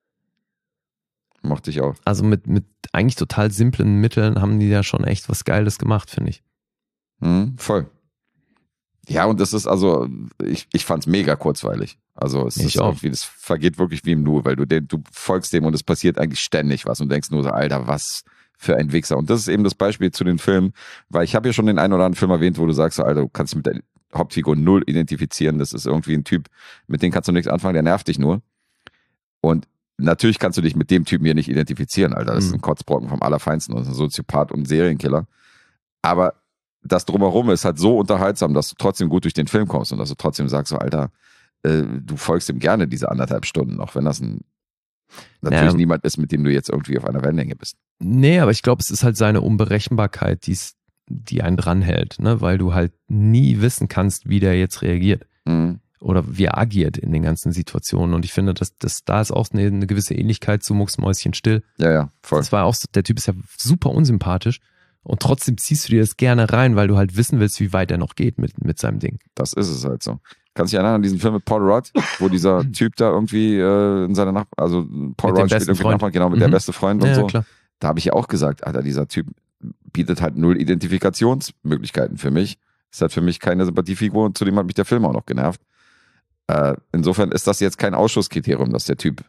Mochte ich auch. Also mit eigentlich total simplen Mitteln haben die ja schon echt was Geiles gemacht, finde ich. Voll. Ja, und das ist also, ich fand's mega kurzweilig. Also es ist irgendwie, das vergeht wirklich wie im Nu, weil du folgst dem und es passiert eigentlich ständig was und denkst nur so, Alter, was für ein Wichser. Und das ist eben das Beispiel zu den Filmen, weil ich habe ja schon den einen oder anderen Film erwähnt, wo du sagst, so, Alter, du kannst mit der Hauptfigur null identifizieren. Das ist irgendwie ein Typ, mit dem kannst du nichts anfangen, der nervt dich nur. Und natürlich kannst du dich mit dem Typen hier nicht identifizieren, Alter. Das ist ein Kotzbrocken vom Allerfeinsten und ein Soziopath und ein Serienkiller. Aber das Drumherum ist halt so unterhaltsam, dass du trotzdem gut durch den Film kommst und dass du trotzdem sagst, so, Alter, du folgst ihm gerne diese 1,5 Stunden, auch wenn das natürlich niemand ist, mit dem du jetzt irgendwie auf einer Wellenlänge bist. Nee, aber ich glaube, es ist halt seine Unberechenbarkeit, die einen dranhält, ne? Weil du halt nie wissen kannst, wie der jetzt reagiert. Oder wie er agiert in den ganzen Situationen. Und ich finde, dass da ist auch eine gewisse Ähnlichkeit zu Mucksmäuschen still. Ja, voll. Das war auch so, der Typ ist ja super unsympathisch und trotzdem ziehst du dir das gerne rein, weil du halt wissen willst, wie weit er noch geht mit seinem Ding. Das ist es halt so. Kannst du dich erinnern an diesen Film mit Paul Rudd, wo dieser Typ da irgendwie in seiner also Paul Rudd spielt irgendwie Nachbarn, genau, mit der beste Freund und so. Klar. Da habe ich ja auch gesagt, Alter, dieser Typ bietet halt null Identifikationsmöglichkeiten für mich. Ist halt für mich keine Sympathiefigur und zudem hat mich der Film auch noch genervt. Insofern ist das jetzt kein Ausschusskriterium, dass der Typ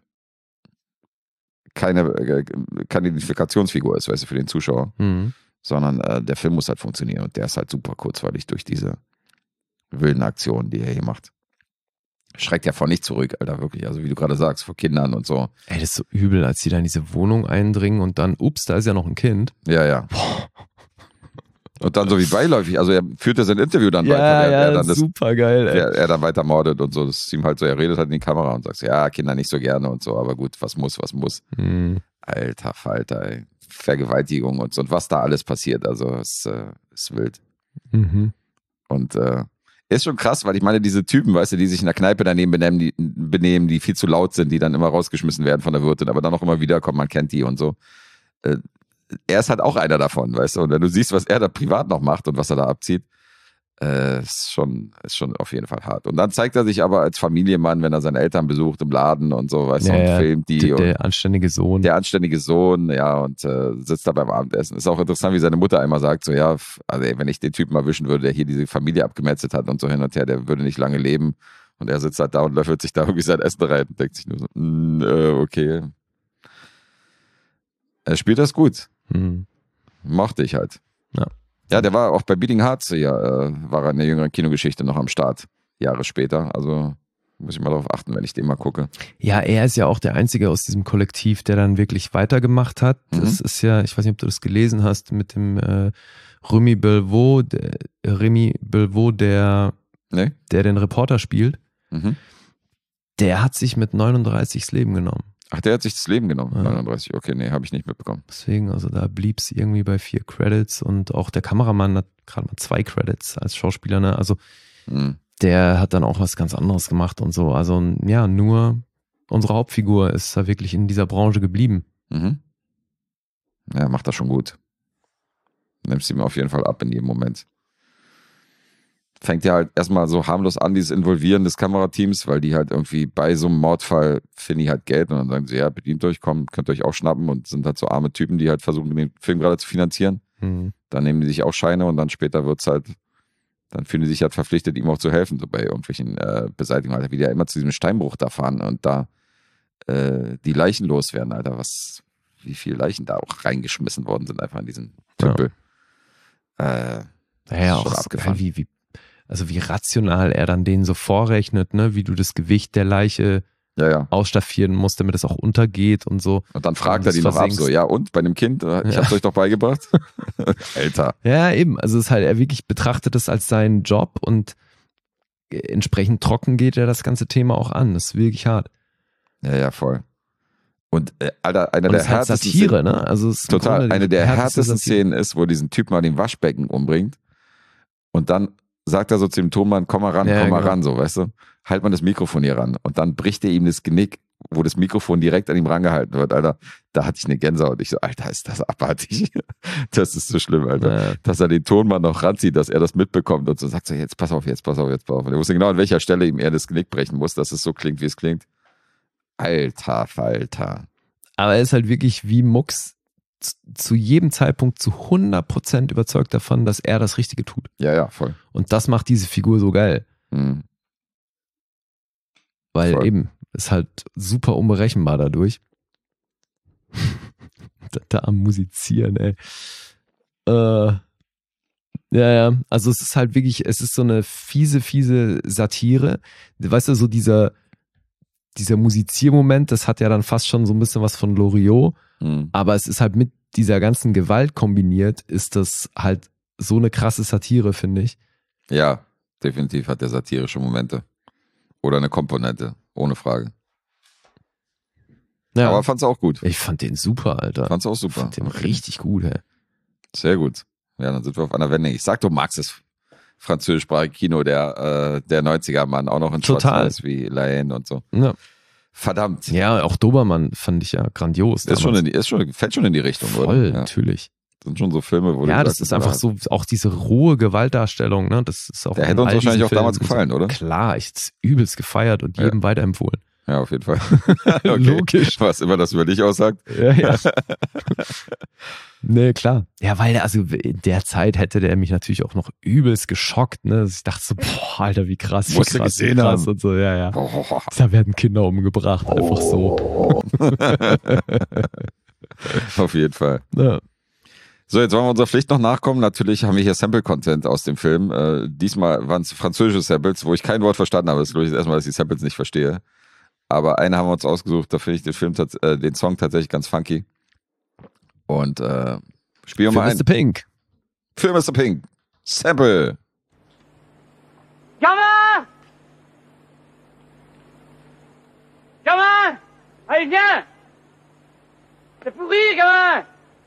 keine Identifikationsfigur ist, weißt du, für den Zuschauer. Sondern der Film muss halt funktionieren und der ist halt super kurzweilig durch diese wilden Aktionen, die er hier macht. Schreckt ja vor nicht zurück, Alter, wirklich. Also wie du gerade sagst, vor Kindern und so. Ey, das ist so übel, als die da in diese Wohnung eindringen und dann, ups, da ist ja noch ein Kind. Ja. Und dann so wie beiläufig, also er führt ja sein Interview dann weiter. Ja, super geil, ey. Er dann weiter mordet und so. Das ist ihm halt so, er redet halt in die Kamera und sagt, ja, Kinder nicht so gerne und so, aber gut, was muss. Alter Falter, ey. Vergewaltigung und so und was da alles passiert, also es ist wild. Und ist schon krass, weil ich meine, diese Typen, weißt du, die sich in der Kneipe daneben benehmen, die viel zu laut sind, die dann immer rausgeschmissen werden von der Wirtin, aber dann auch immer wiederkommen, man kennt die und so. Er ist halt auch einer davon, weißt du, und wenn du siehst, was er da privat noch macht und was er da abzieht, ist schon auf jeden Fall hart. Und dann zeigt er sich aber als Familienmann, wenn er seine Eltern besucht im Laden und so, weißt du, und filmt die. Der anständige Sohn. Der anständige Sohn, ja, und sitzt da beim Abendessen. Ist auch interessant, wie seine Mutter einmal sagt, so, ja, also ey, wenn ich den Typen erwischen würde, der hier diese Familie abgemetzelt hat und so hin und her, der würde nicht lange leben. Und er sitzt halt da und löffelt sich da irgendwie sein Essen rein und denkt sich nur so, okay. Er spielt das gut. Mochte ich halt. Ja, der war auch bei Beating Hearts, war er in der jüngeren Kinogeschichte noch am Start, Jahre später. Also muss ich mal darauf achten, wenn ich den mal gucke. Ja, er ist ja auch der Einzige aus diesem Kollektiv, der dann wirklich weitergemacht hat. Das ist ja, ich weiß nicht, ob du das gelesen hast, mit dem Remy Belvaux, der den Reporter spielt. Der hat sich mit 39 das Leben genommen. Ach, der hat sich das Leben genommen, Ja. 39. Okay, nee, habe ich nicht mitbekommen. Deswegen, also da blieb es irgendwie bei 4 Credits und auch der Kameramann hat gerade mal 2 Credits als Schauspieler, ne? Also Mhm. der hat dann auch was ganz anderes gemacht und so. Also ja, nur unsere Hauptfigur ist da wirklich in dieser Branche geblieben. Mhm. Ja, macht das schon gut. Nimmst ihm auf jeden Fall ab in jedem Moment. Fängt ja halt erstmal so harmlos an, dieses Involvieren des Kamerateams, weil die halt irgendwie bei so einem Mordfall finden die halt Geld und dann sagen sie, ja, bedient euch, kommt, könnt ihr euch auch schnappen und sind halt so arme Typen, die halt versuchen, den Film gerade zu finanzieren. Mhm. Dann nehmen die sich auch Scheine und dann später wird's halt, dann fühlen die sich halt verpflichtet, ihm auch zu helfen, so bei irgendwelchen Beseitigungen, Alter, wie die ja immer zu diesem Steinbruch da fahren und da die Leichen loswerden, Alter, wie viele Leichen da auch reingeschmissen worden sind, einfach in diesen Tümpel. Naja, schon auch so abgefahren. geil, wie rational er dann denen so vorrechnet, ne, wie du das Gewicht der Leiche Ja. ausstaffieren musst, damit es auch untergeht und so. Und dann fragt Und er die das noch ab, versinkst. so, ja und, bei dem Kind? Ich hab's euch doch beigebracht. Alter. Ja, eben. Also es ist halt, er wirklich betrachtet es als seinen Job und entsprechend trocken geht er das ganze Thema auch an. Das ist wirklich hart. Ja, voll. Und Alter, einer Und der es ist halt härtesten Satire, ne? Also es ist im Total. Grunde Eine der härteste härtesten Satire. Szenen ist, wo diesen Typ mal den Waschbecken umbringt und dann sagt er so zu dem Tonmann, komm mal ran, Ja, komm mal genau. ran, so, weißt du? Halt mal das Mikrofon hier ran. Und dann bricht er ihm das Genick, wo das Mikrofon direkt an ihm rangehalten wird, Alter. Da hatte ich eine Gänsehaut. Ich so, Alter, ist das abartig. Das ist so schlimm, Alter. Ja. Dass er den Tonmann noch ranzieht, dass er das mitbekommt und so sagt so, jetzt pass auf. Und er wusste genau, an welcher Stelle ihm er das Genick brechen muss, dass es so klingt, wie es klingt. Alter Falter. Aber er ist halt wirklich wie Mucks zu jedem Zeitpunkt zu 100% überzeugt davon, dass er das Richtige tut. Ja, voll. Und das macht diese Figur so geil. Mhm. Weil Voll. eben, ist halt super unberechenbar dadurch. da am Musizieren, ey. Ja, also es ist halt wirklich, es ist so eine fiese Satire. Weißt du, so dieser Musiziermoment, das hat ja dann fast schon so ein bisschen was von Loriot, Mhm. aber es ist halt mit dieser ganzen Gewalt kombiniert, ist das halt so eine krasse Satire, finde ich. Ja, definitiv hat der satirische Momente. Oder eine Komponente, ohne Frage. Ja, Aber fand's auch gut. ich fand den super, Alter. Fand's auch Ich super. fand den richtig gut, ey. Sehr gut. Ja, dann sind wir auf einer Wende. Ich sag, du magst das französischsprachige Kino der 90er, Mann, auch noch in Total. Schwarz-Weiß wie Laine und so. Ja. Verdammt. Ja, auch Dobermann fand ich ja grandios. Fällt schon in die Richtung, voll, oder? Ja. natürlich. Das sind schon so Filme, wo Ja, du das sagst, ist einfach so, auch diese rohe Gewaltdarstellung, ne? Das ist auch Der in hätte uns all diesen wahrscheinlich auch Filmen damals gefallen, oder? Klar, ich hab's übelst gefeiert und jedem weiterempfohlen. Ja, auf jeden Fall. Okay. Logisch. Was immer das über dich aussagt. Ja. Nee, klar. Ja, weil also in der Zeit hätte der mich natürlich auch noch übelst geschockt, ne? Ich dachte so, boah, Alter, wie krass, wie Musst du krass, gesehen wie krass haben. und so, ja. Boah. Da werden Kinder umgebracht, einfach so. Auf jeden Fall. Ja. So, jetzt wollen wir unserer Pflicht noch nachkommen. Natürlich haben wir hier Sample-Content aus dem Film. Diesmal waren es französische Samples, wo ich kein Wort verstanden habe. Das ist, glaube ich, das erste Mal, dass ich die Samples nicht verstehe. Aber eine haben wir uns ausgesucht, da finde ich den Song tatsächlich ganz funky. Und spielen wir mal ein. Mr. Pink. Für Mr. Pink. Sample. Gamin! Gamin! Allez, viens! C'est pourri, gamin!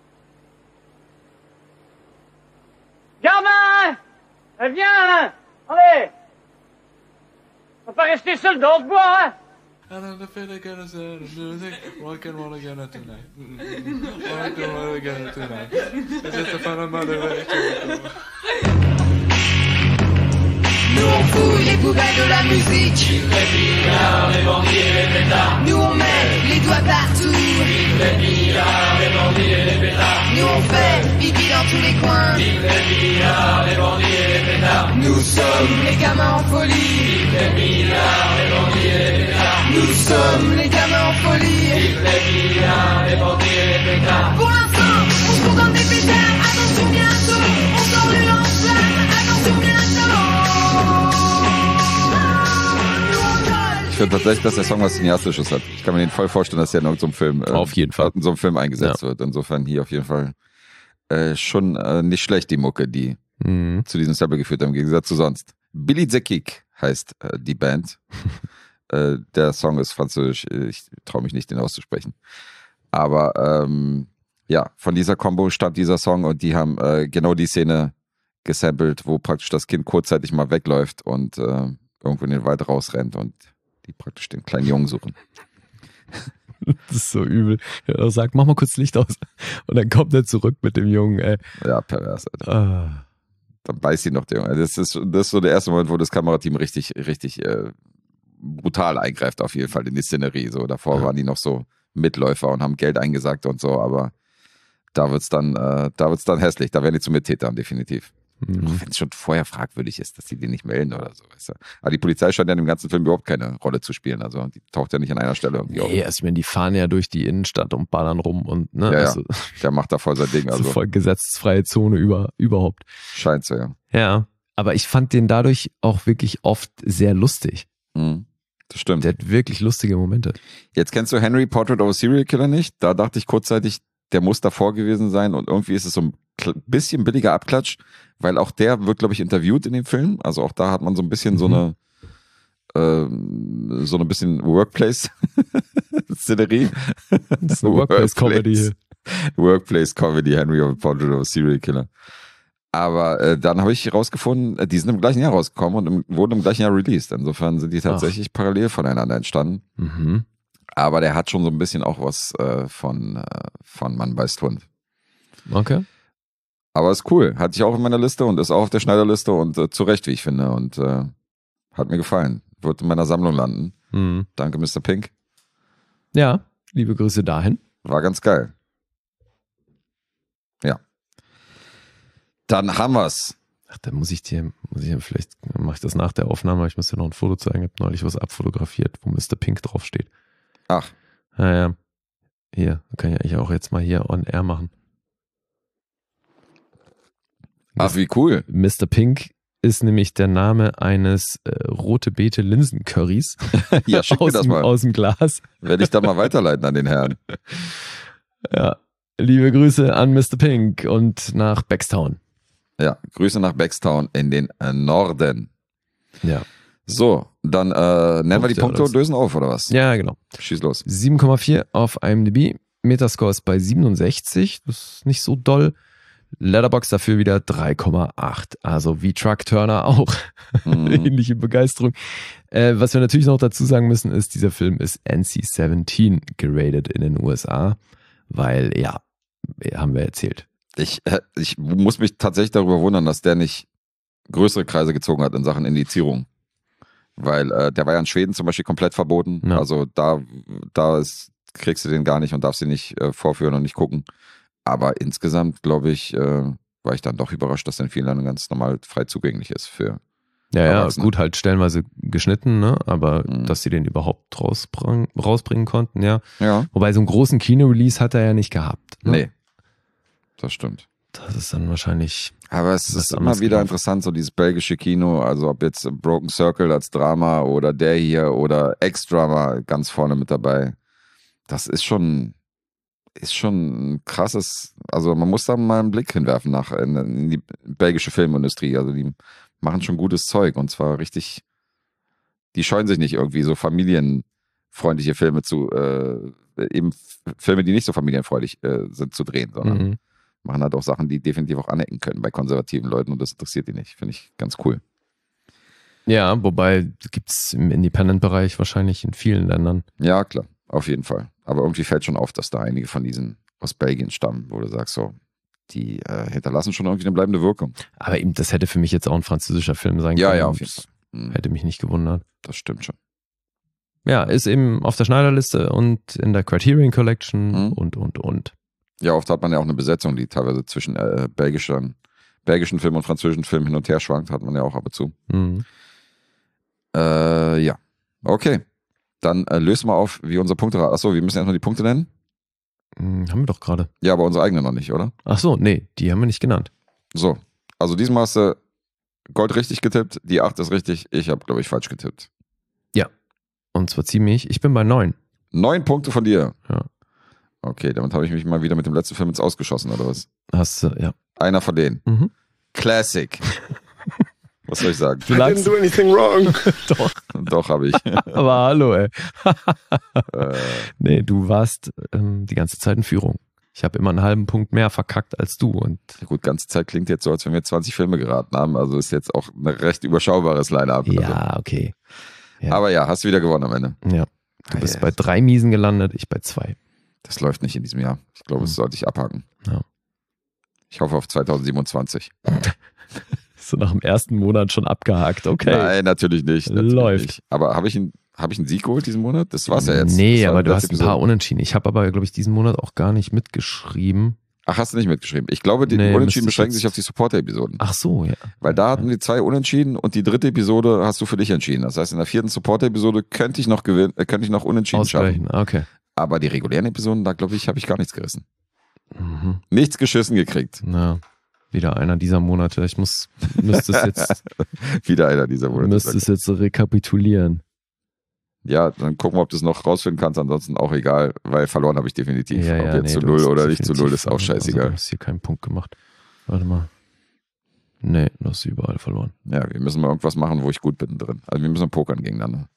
Gamin! Allez, viens, là! Allez! On va pas rester seul dans le bois, hein! And I'm the fit again as music, rock and roll again tonight. Rock and roll again tonight. It's just a fun motivation. Nous on fouille les poubelles de la musique. Nous on met les doigts partout. Nous on fait pipi dans tous les coins. Nous sommes les gamins en folie. Nous sommes les gamins en folie. Pour l'instant, on court comme des pétards. Attention bientôt, on sort du lance-flamme. Attention bientôt. Ich finde tatsächlich, dass der Song was Cineastisches hat. Ich kann mir den voll vorstellen, dass der in irgendeinem Film, Auf jeden Fall. in so einem Film eingesetzt wird. Insofern hier auf jeden Fall schon nicht schlecht, die Mucke, die Mhm. zu diesem Sample geführt haben, im Gegensatz zu sonst. Billy the Kick heißt die Band. Der Song ist französisch, ich traue mich nicht, den auszusprechen. Aber ja, von dieser Combo stammt dieser Song und die haben genau die Szene gesampelt, wo praktisch das Kind kurzzeitig mal wegläuft und irgendwo in den Wald rausrennt und die praktisch den kleinen Jungen suchen. Das ist so übel. Er sagt, mach mal kurz Licht aus. Und dann kommt er zurück mit dem Jungen, ey. Ja, pervers, Alter. Ah. Dann beißt sie noch der Junge. Das ist so der erste Moment, wo das Kamerateam richtig brutal eingreift, auf jeden Fall in die Szenerie. So, davor waren die noch so Mitläufer und haben Geld eingesackt und so, aber da wird's dann hässlich. Da werden die zu Mittätern, definitiv. Auch wenn es schon vorher fragwürdig ist, dass die den nicht melden oder so. Weißt du? Aber die Polizei scheint ja in dem ganzen Film überhaupt keine Rolle zu spielen. Also die taucht ja nicht an einer Stelle irgendwie auf. Nee, also, die fahren ja durch die Innenstadt und ballern rum und ne, ja, also, der macht da voll sein Ding. Also voll gesetzesfreie Zone überhaupt. Scheint so, ja. Ja, aber ich fand den dadurch auch wirklich oft sehr lustig. Das stimmt. Der hat wirklich lustige Momente. Jetzt kennst du Henry Portrait of a Serial Killer nicht? Da dachte ich kurzzeitig, der muss davor gewesen sein und irgendwie ist es so ein bisschen billiger Abklatsch, weil auch der wird, glaube ich, interviewt in dem Film. Also auch da hat man so ein bisschen so eine bisschen Workplace-Szenerie. Das ist eine Workplace-Comedy. Workplace-Comedy, Henry Portrait of a Serial Killer. Aber dann habe ich rausgefunden, die sind im gleichen Jahr rausgekommen und wurden im gleichen Jahr released. Insofern sind die tatsächlich parallel voneinander entstanden. Aber der hat schon so ein bisschen auch was von Mann beißt Hund. Okay. Aber ist cool. Hatte ich auch in meiner Liste und ist auch auf der Schneiderliste und zu Recht, wie ich finde. Und hat mir gefallen. Wird in meiner Sammlung landen. Danke, Mr. Pink. Ja, liebe Grüße dahin. War ganz geil. Ja. Dann haben wir's. Ach, dann muss ich vielleicht mache ich das nach der Aufnahme, ich muss dir noch ein Foto zeigen. Ich habe neulich was abfotografiert, wo Mr. Pink draufsteht. Ach. Ja. Hier, kann ich eigentlich auch jetzt mal hier on air machen. Ach, wie cool. Mr. Pink ist nämlich der Name eines rote Beete Linsen-Currys. Ja, schick mir das mal. Aus dem Glas. Werde ich da mal weiterleiten an den Herrn. Ja, liebe Grüße an Mr. Pink und nach Beckstown. Ja, Grüße nach Beckstown in den Norden. Ja. So, dann nennen wir die Punkte und lösen auf, oder was? Ja, genau. Schieß los. 7,4 auf IMDb. Metascore ist bei 67. Das ist nicht so doll. Letterboxd dafür wieder 3,8. Also wie Truck Turner auch. Ähnliche Begeisterung. Was wir natürlich noch dazu sagen müssen, ist, dieser Film ist NC-17 geratet in den USA. Weil, ja, haben wir erzählt. Ich muss mich tatsächlich darüber wundern, dass der nicht größere Kreise gezogen hat in Sachen Indizierung. Weil der war ja in Schweden zum Beispiel komplett verboten. Ja. Also da kriegst du den gar nicht und darfst ihn nicht vorführen und nicht gucken. Aber insgesamt, glaube ich, war ich dann doch überrascht, dass der in vielen Ländern ganz normal frei zugänglich ist für Erwachsene. Gut, halt stellenweise geschnitten, ne? Aber dass sie den überhaupt rausbringen konnten, ja. Wobei so einen großen Kino-Release hat er ja nicht gehabt. Ne? Nee, das stimmt. Das ist dann wahrscheinlich... Aber es ist immer wieder interessant, so dieses belgische Kino, also ob jetzt Broken Circle als Drama oder der hier oder Ex-Drama ganz vorne mit dabei. Das ist schon ein krasses, also man muss da mal einen Blick hinwerfen in die belgische Filmindustrie. Also die machen schon gutes Zeug und zwar richtig, die scheuen sich nicht irgendwie so familienfreundliche Filme eben Filme, die nicht so familienfreundlich sind, zu drehen, sondern machen halt auch Sachen, die definitiv auch anecken können bei konservativen Leuten und das interessiert die nicht. Finde ich ganz cool. Ja, wobei gibt es im Independent-Bereich wahrscheinlich in vielen Ländern. Ja, klar, auf jeden Fall. Aber irgendwie fällt schon auf, dass da einige von diesen aus Belgien stammen, wo du sagst, so, die hinterlassen schon irgendwie eine bleibende Wirkung. Aber eben, das hätte für mich jetzt auch ein französischer Film sein können. Ja, auf jeden Fall. Hätte mich nicht gewundert. Das stimmt schon. Ja, ist eben auf der Schneiderliste und in der Criterion Collection und. Ja, oft hat man ja auch eine Besetzung, die teilweise zwischen belgischen Film und französischen Film hin und her schwankt, hat man ja auch ab und zu. Ja, okay. Dann lösen wir auf, wie unser Punkte. Achso, wir müssen erstmal die Punkte nennen. Haben wir doch gerade. Ja, aber unsere eigenen noch nicht, oder? Achso, nee, die haben wir nicht genannt. So, also diesmal hast du Gold richtig getippt, die 8 ist richtig, ich habe, glaube ich, falsch getippt. Ja, und zwar ziemlich, ich bin bei 9. 9 Punkte von dir? Ja. Okay, damit habe ich mich mal wieder mit dem letzten Film ins Ausgeschossen, oder was? Hast du, ja. Einer von denen. Classic. Was soll ich sagen? I didn't do anything wrong. Doch. Doch, habe ich. Aber hallo, ey. Nee, du warst die ganze Zeit in Führung. Ich habe immer einen halben Punkt mehr verkackt als du. Und Gut, ganze Zeit klingt jetzt so, als wenn wir 20 Filme geraten haben. Also ist jetzt auch ein recht überschaubares Line-Up. ja, okay. Ja. Aber ja, hast du wieder gewonnen am Ende. Ja. Du bist bei 3 Miesen gelandet, ich bei 2. Das läuft nicht in diesem Jahr. Ich glaube, das sollte ich abhaken. Ja. Ich hoffe auf 2027. So nach dem ersten Monat schon abgehakt, okay. Nein, natürlich nicht. Natürlich Läuft. nicht. Aber habe ich einen Sieg geholt diesen Monat? Das war's ja jetzt. Nee, Das war aber die du letzte hast ein paar Episode. Unentschieden. Ich habe aber, glaube ich, diesen Monat auch gar nicht mitgeschrieben. Ach, hast du nicht mitgeschrieben? Ich glaube, die Nee, müsste Unentschieden ich beschränken jetzt- sich auf die Supporter-Episoden. Ach so, ja. Weil da hatten wir 2 Unentschieden und die 3. Episode hast du für dich entschieden. Das heißt, in der 4. Supporter-Episode könnte ich noch Unentschieden schaffen. Ausgleichen, okay. Aber die regulären Episoden, da glaube ich, habe ich gar nichts gerissen. Mhm. Nichts geschissen gekriegt. Na, wieder einer dieser Monate. Ich müsste es jetzt, Wieder einer dieser Monate. rekapitulieren. Ja, dann gucken wir, ob du es noch rausfinden kannst. Ansonsten auch egal, weil verloren habe ich definitiv. Ob jetzt zu du 0 hast oder nicht zu 0, definitiv ist auch verloren. scheißegal. Also, du hast hier keinen Punkt gemacht. Warte mal. Nee, du hast überall verloren. Ja, wir müssen mal irgendwas machen, wo ich gut bin drin. Also wir müssen pokern gegeneinander.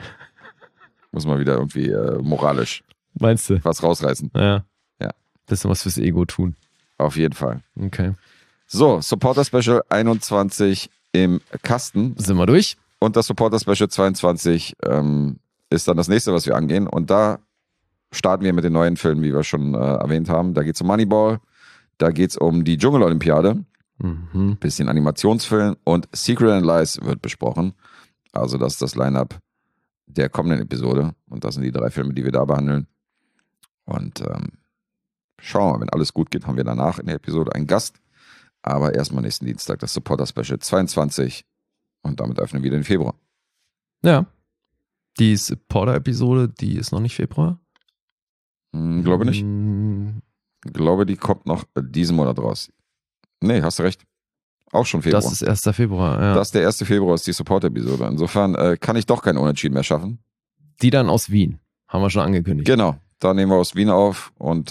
Muss mal wieder irgendwie moralisch Meinst du? was rausreißen. Ja. Ja. Bisschen was fürs Ego tun. Auf jeden Fall. Okay. So, Supporter Special 21 im Kasten. Sind wir durch? Und das Supporter Special 22 ist dann das nächste, was wir angehen. Und da starten wir mit den neuen Filmen, wie wir schon erwähnt haben. Da geht es um Moneyball, da geht es um die Dschungelolympiade, Mhm. bisschen Animationsfilm und Secret and Lies wird besprochen. Also das ist das Line-Up der kommenden Episode. Und das sind die 3 Filme, die wir da behandeln. Und schauen wir mal, wenn alles gut geht, haben wir danach in der Episode einen Gast. Aber erstmal nächsten Dienstag das Supporter Special 22. Und damit öffnen wir den Februar. Ja. Die Supporter-Episode, die ist noch nicht Februar? Glaube nicht. Mm, Glaube, die kommt noch diesen Monat raus. Nee, hast du recht. Auch schon Februar. Das ist 1. Februar, ja. Das ist der 1. Februar, ist die Support-Episode. Insofern kann ich doch kein Unentschieden mehr schaffen. Die dann aus Wien. Haben wir schon angekündigt. Genau, da nehmen wir aus Wien auf und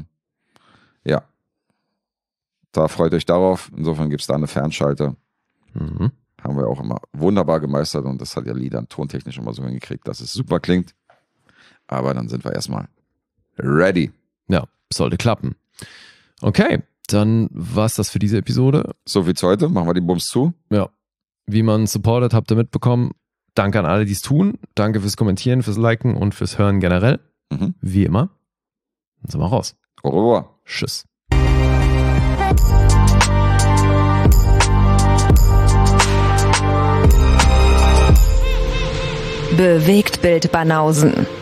ja, da freut euch darauf. Insofern gibt es da eine Fernschalte. Mhm. Haben wir auch immer wunderbar gemeistert und das hat ja Liedern tontechnisch immer so hingekriegt, dass es super klingt. Aber dann sind wir erstmal ready. Ja, sollte klappen. Okay, dann war's das für diese Episode. So viel zu heute, machen wir die Bums zu. Ja. Wie man supportet, habt ihr mitbekommen. Danke an alle, die es tun. Danke fürs Kommentieren, fürs Liken und fürs Hören generell. Mhm. Wie immer. Dann sind wir raus. Au revoir. Tschüss. Bewegtbild Banausen.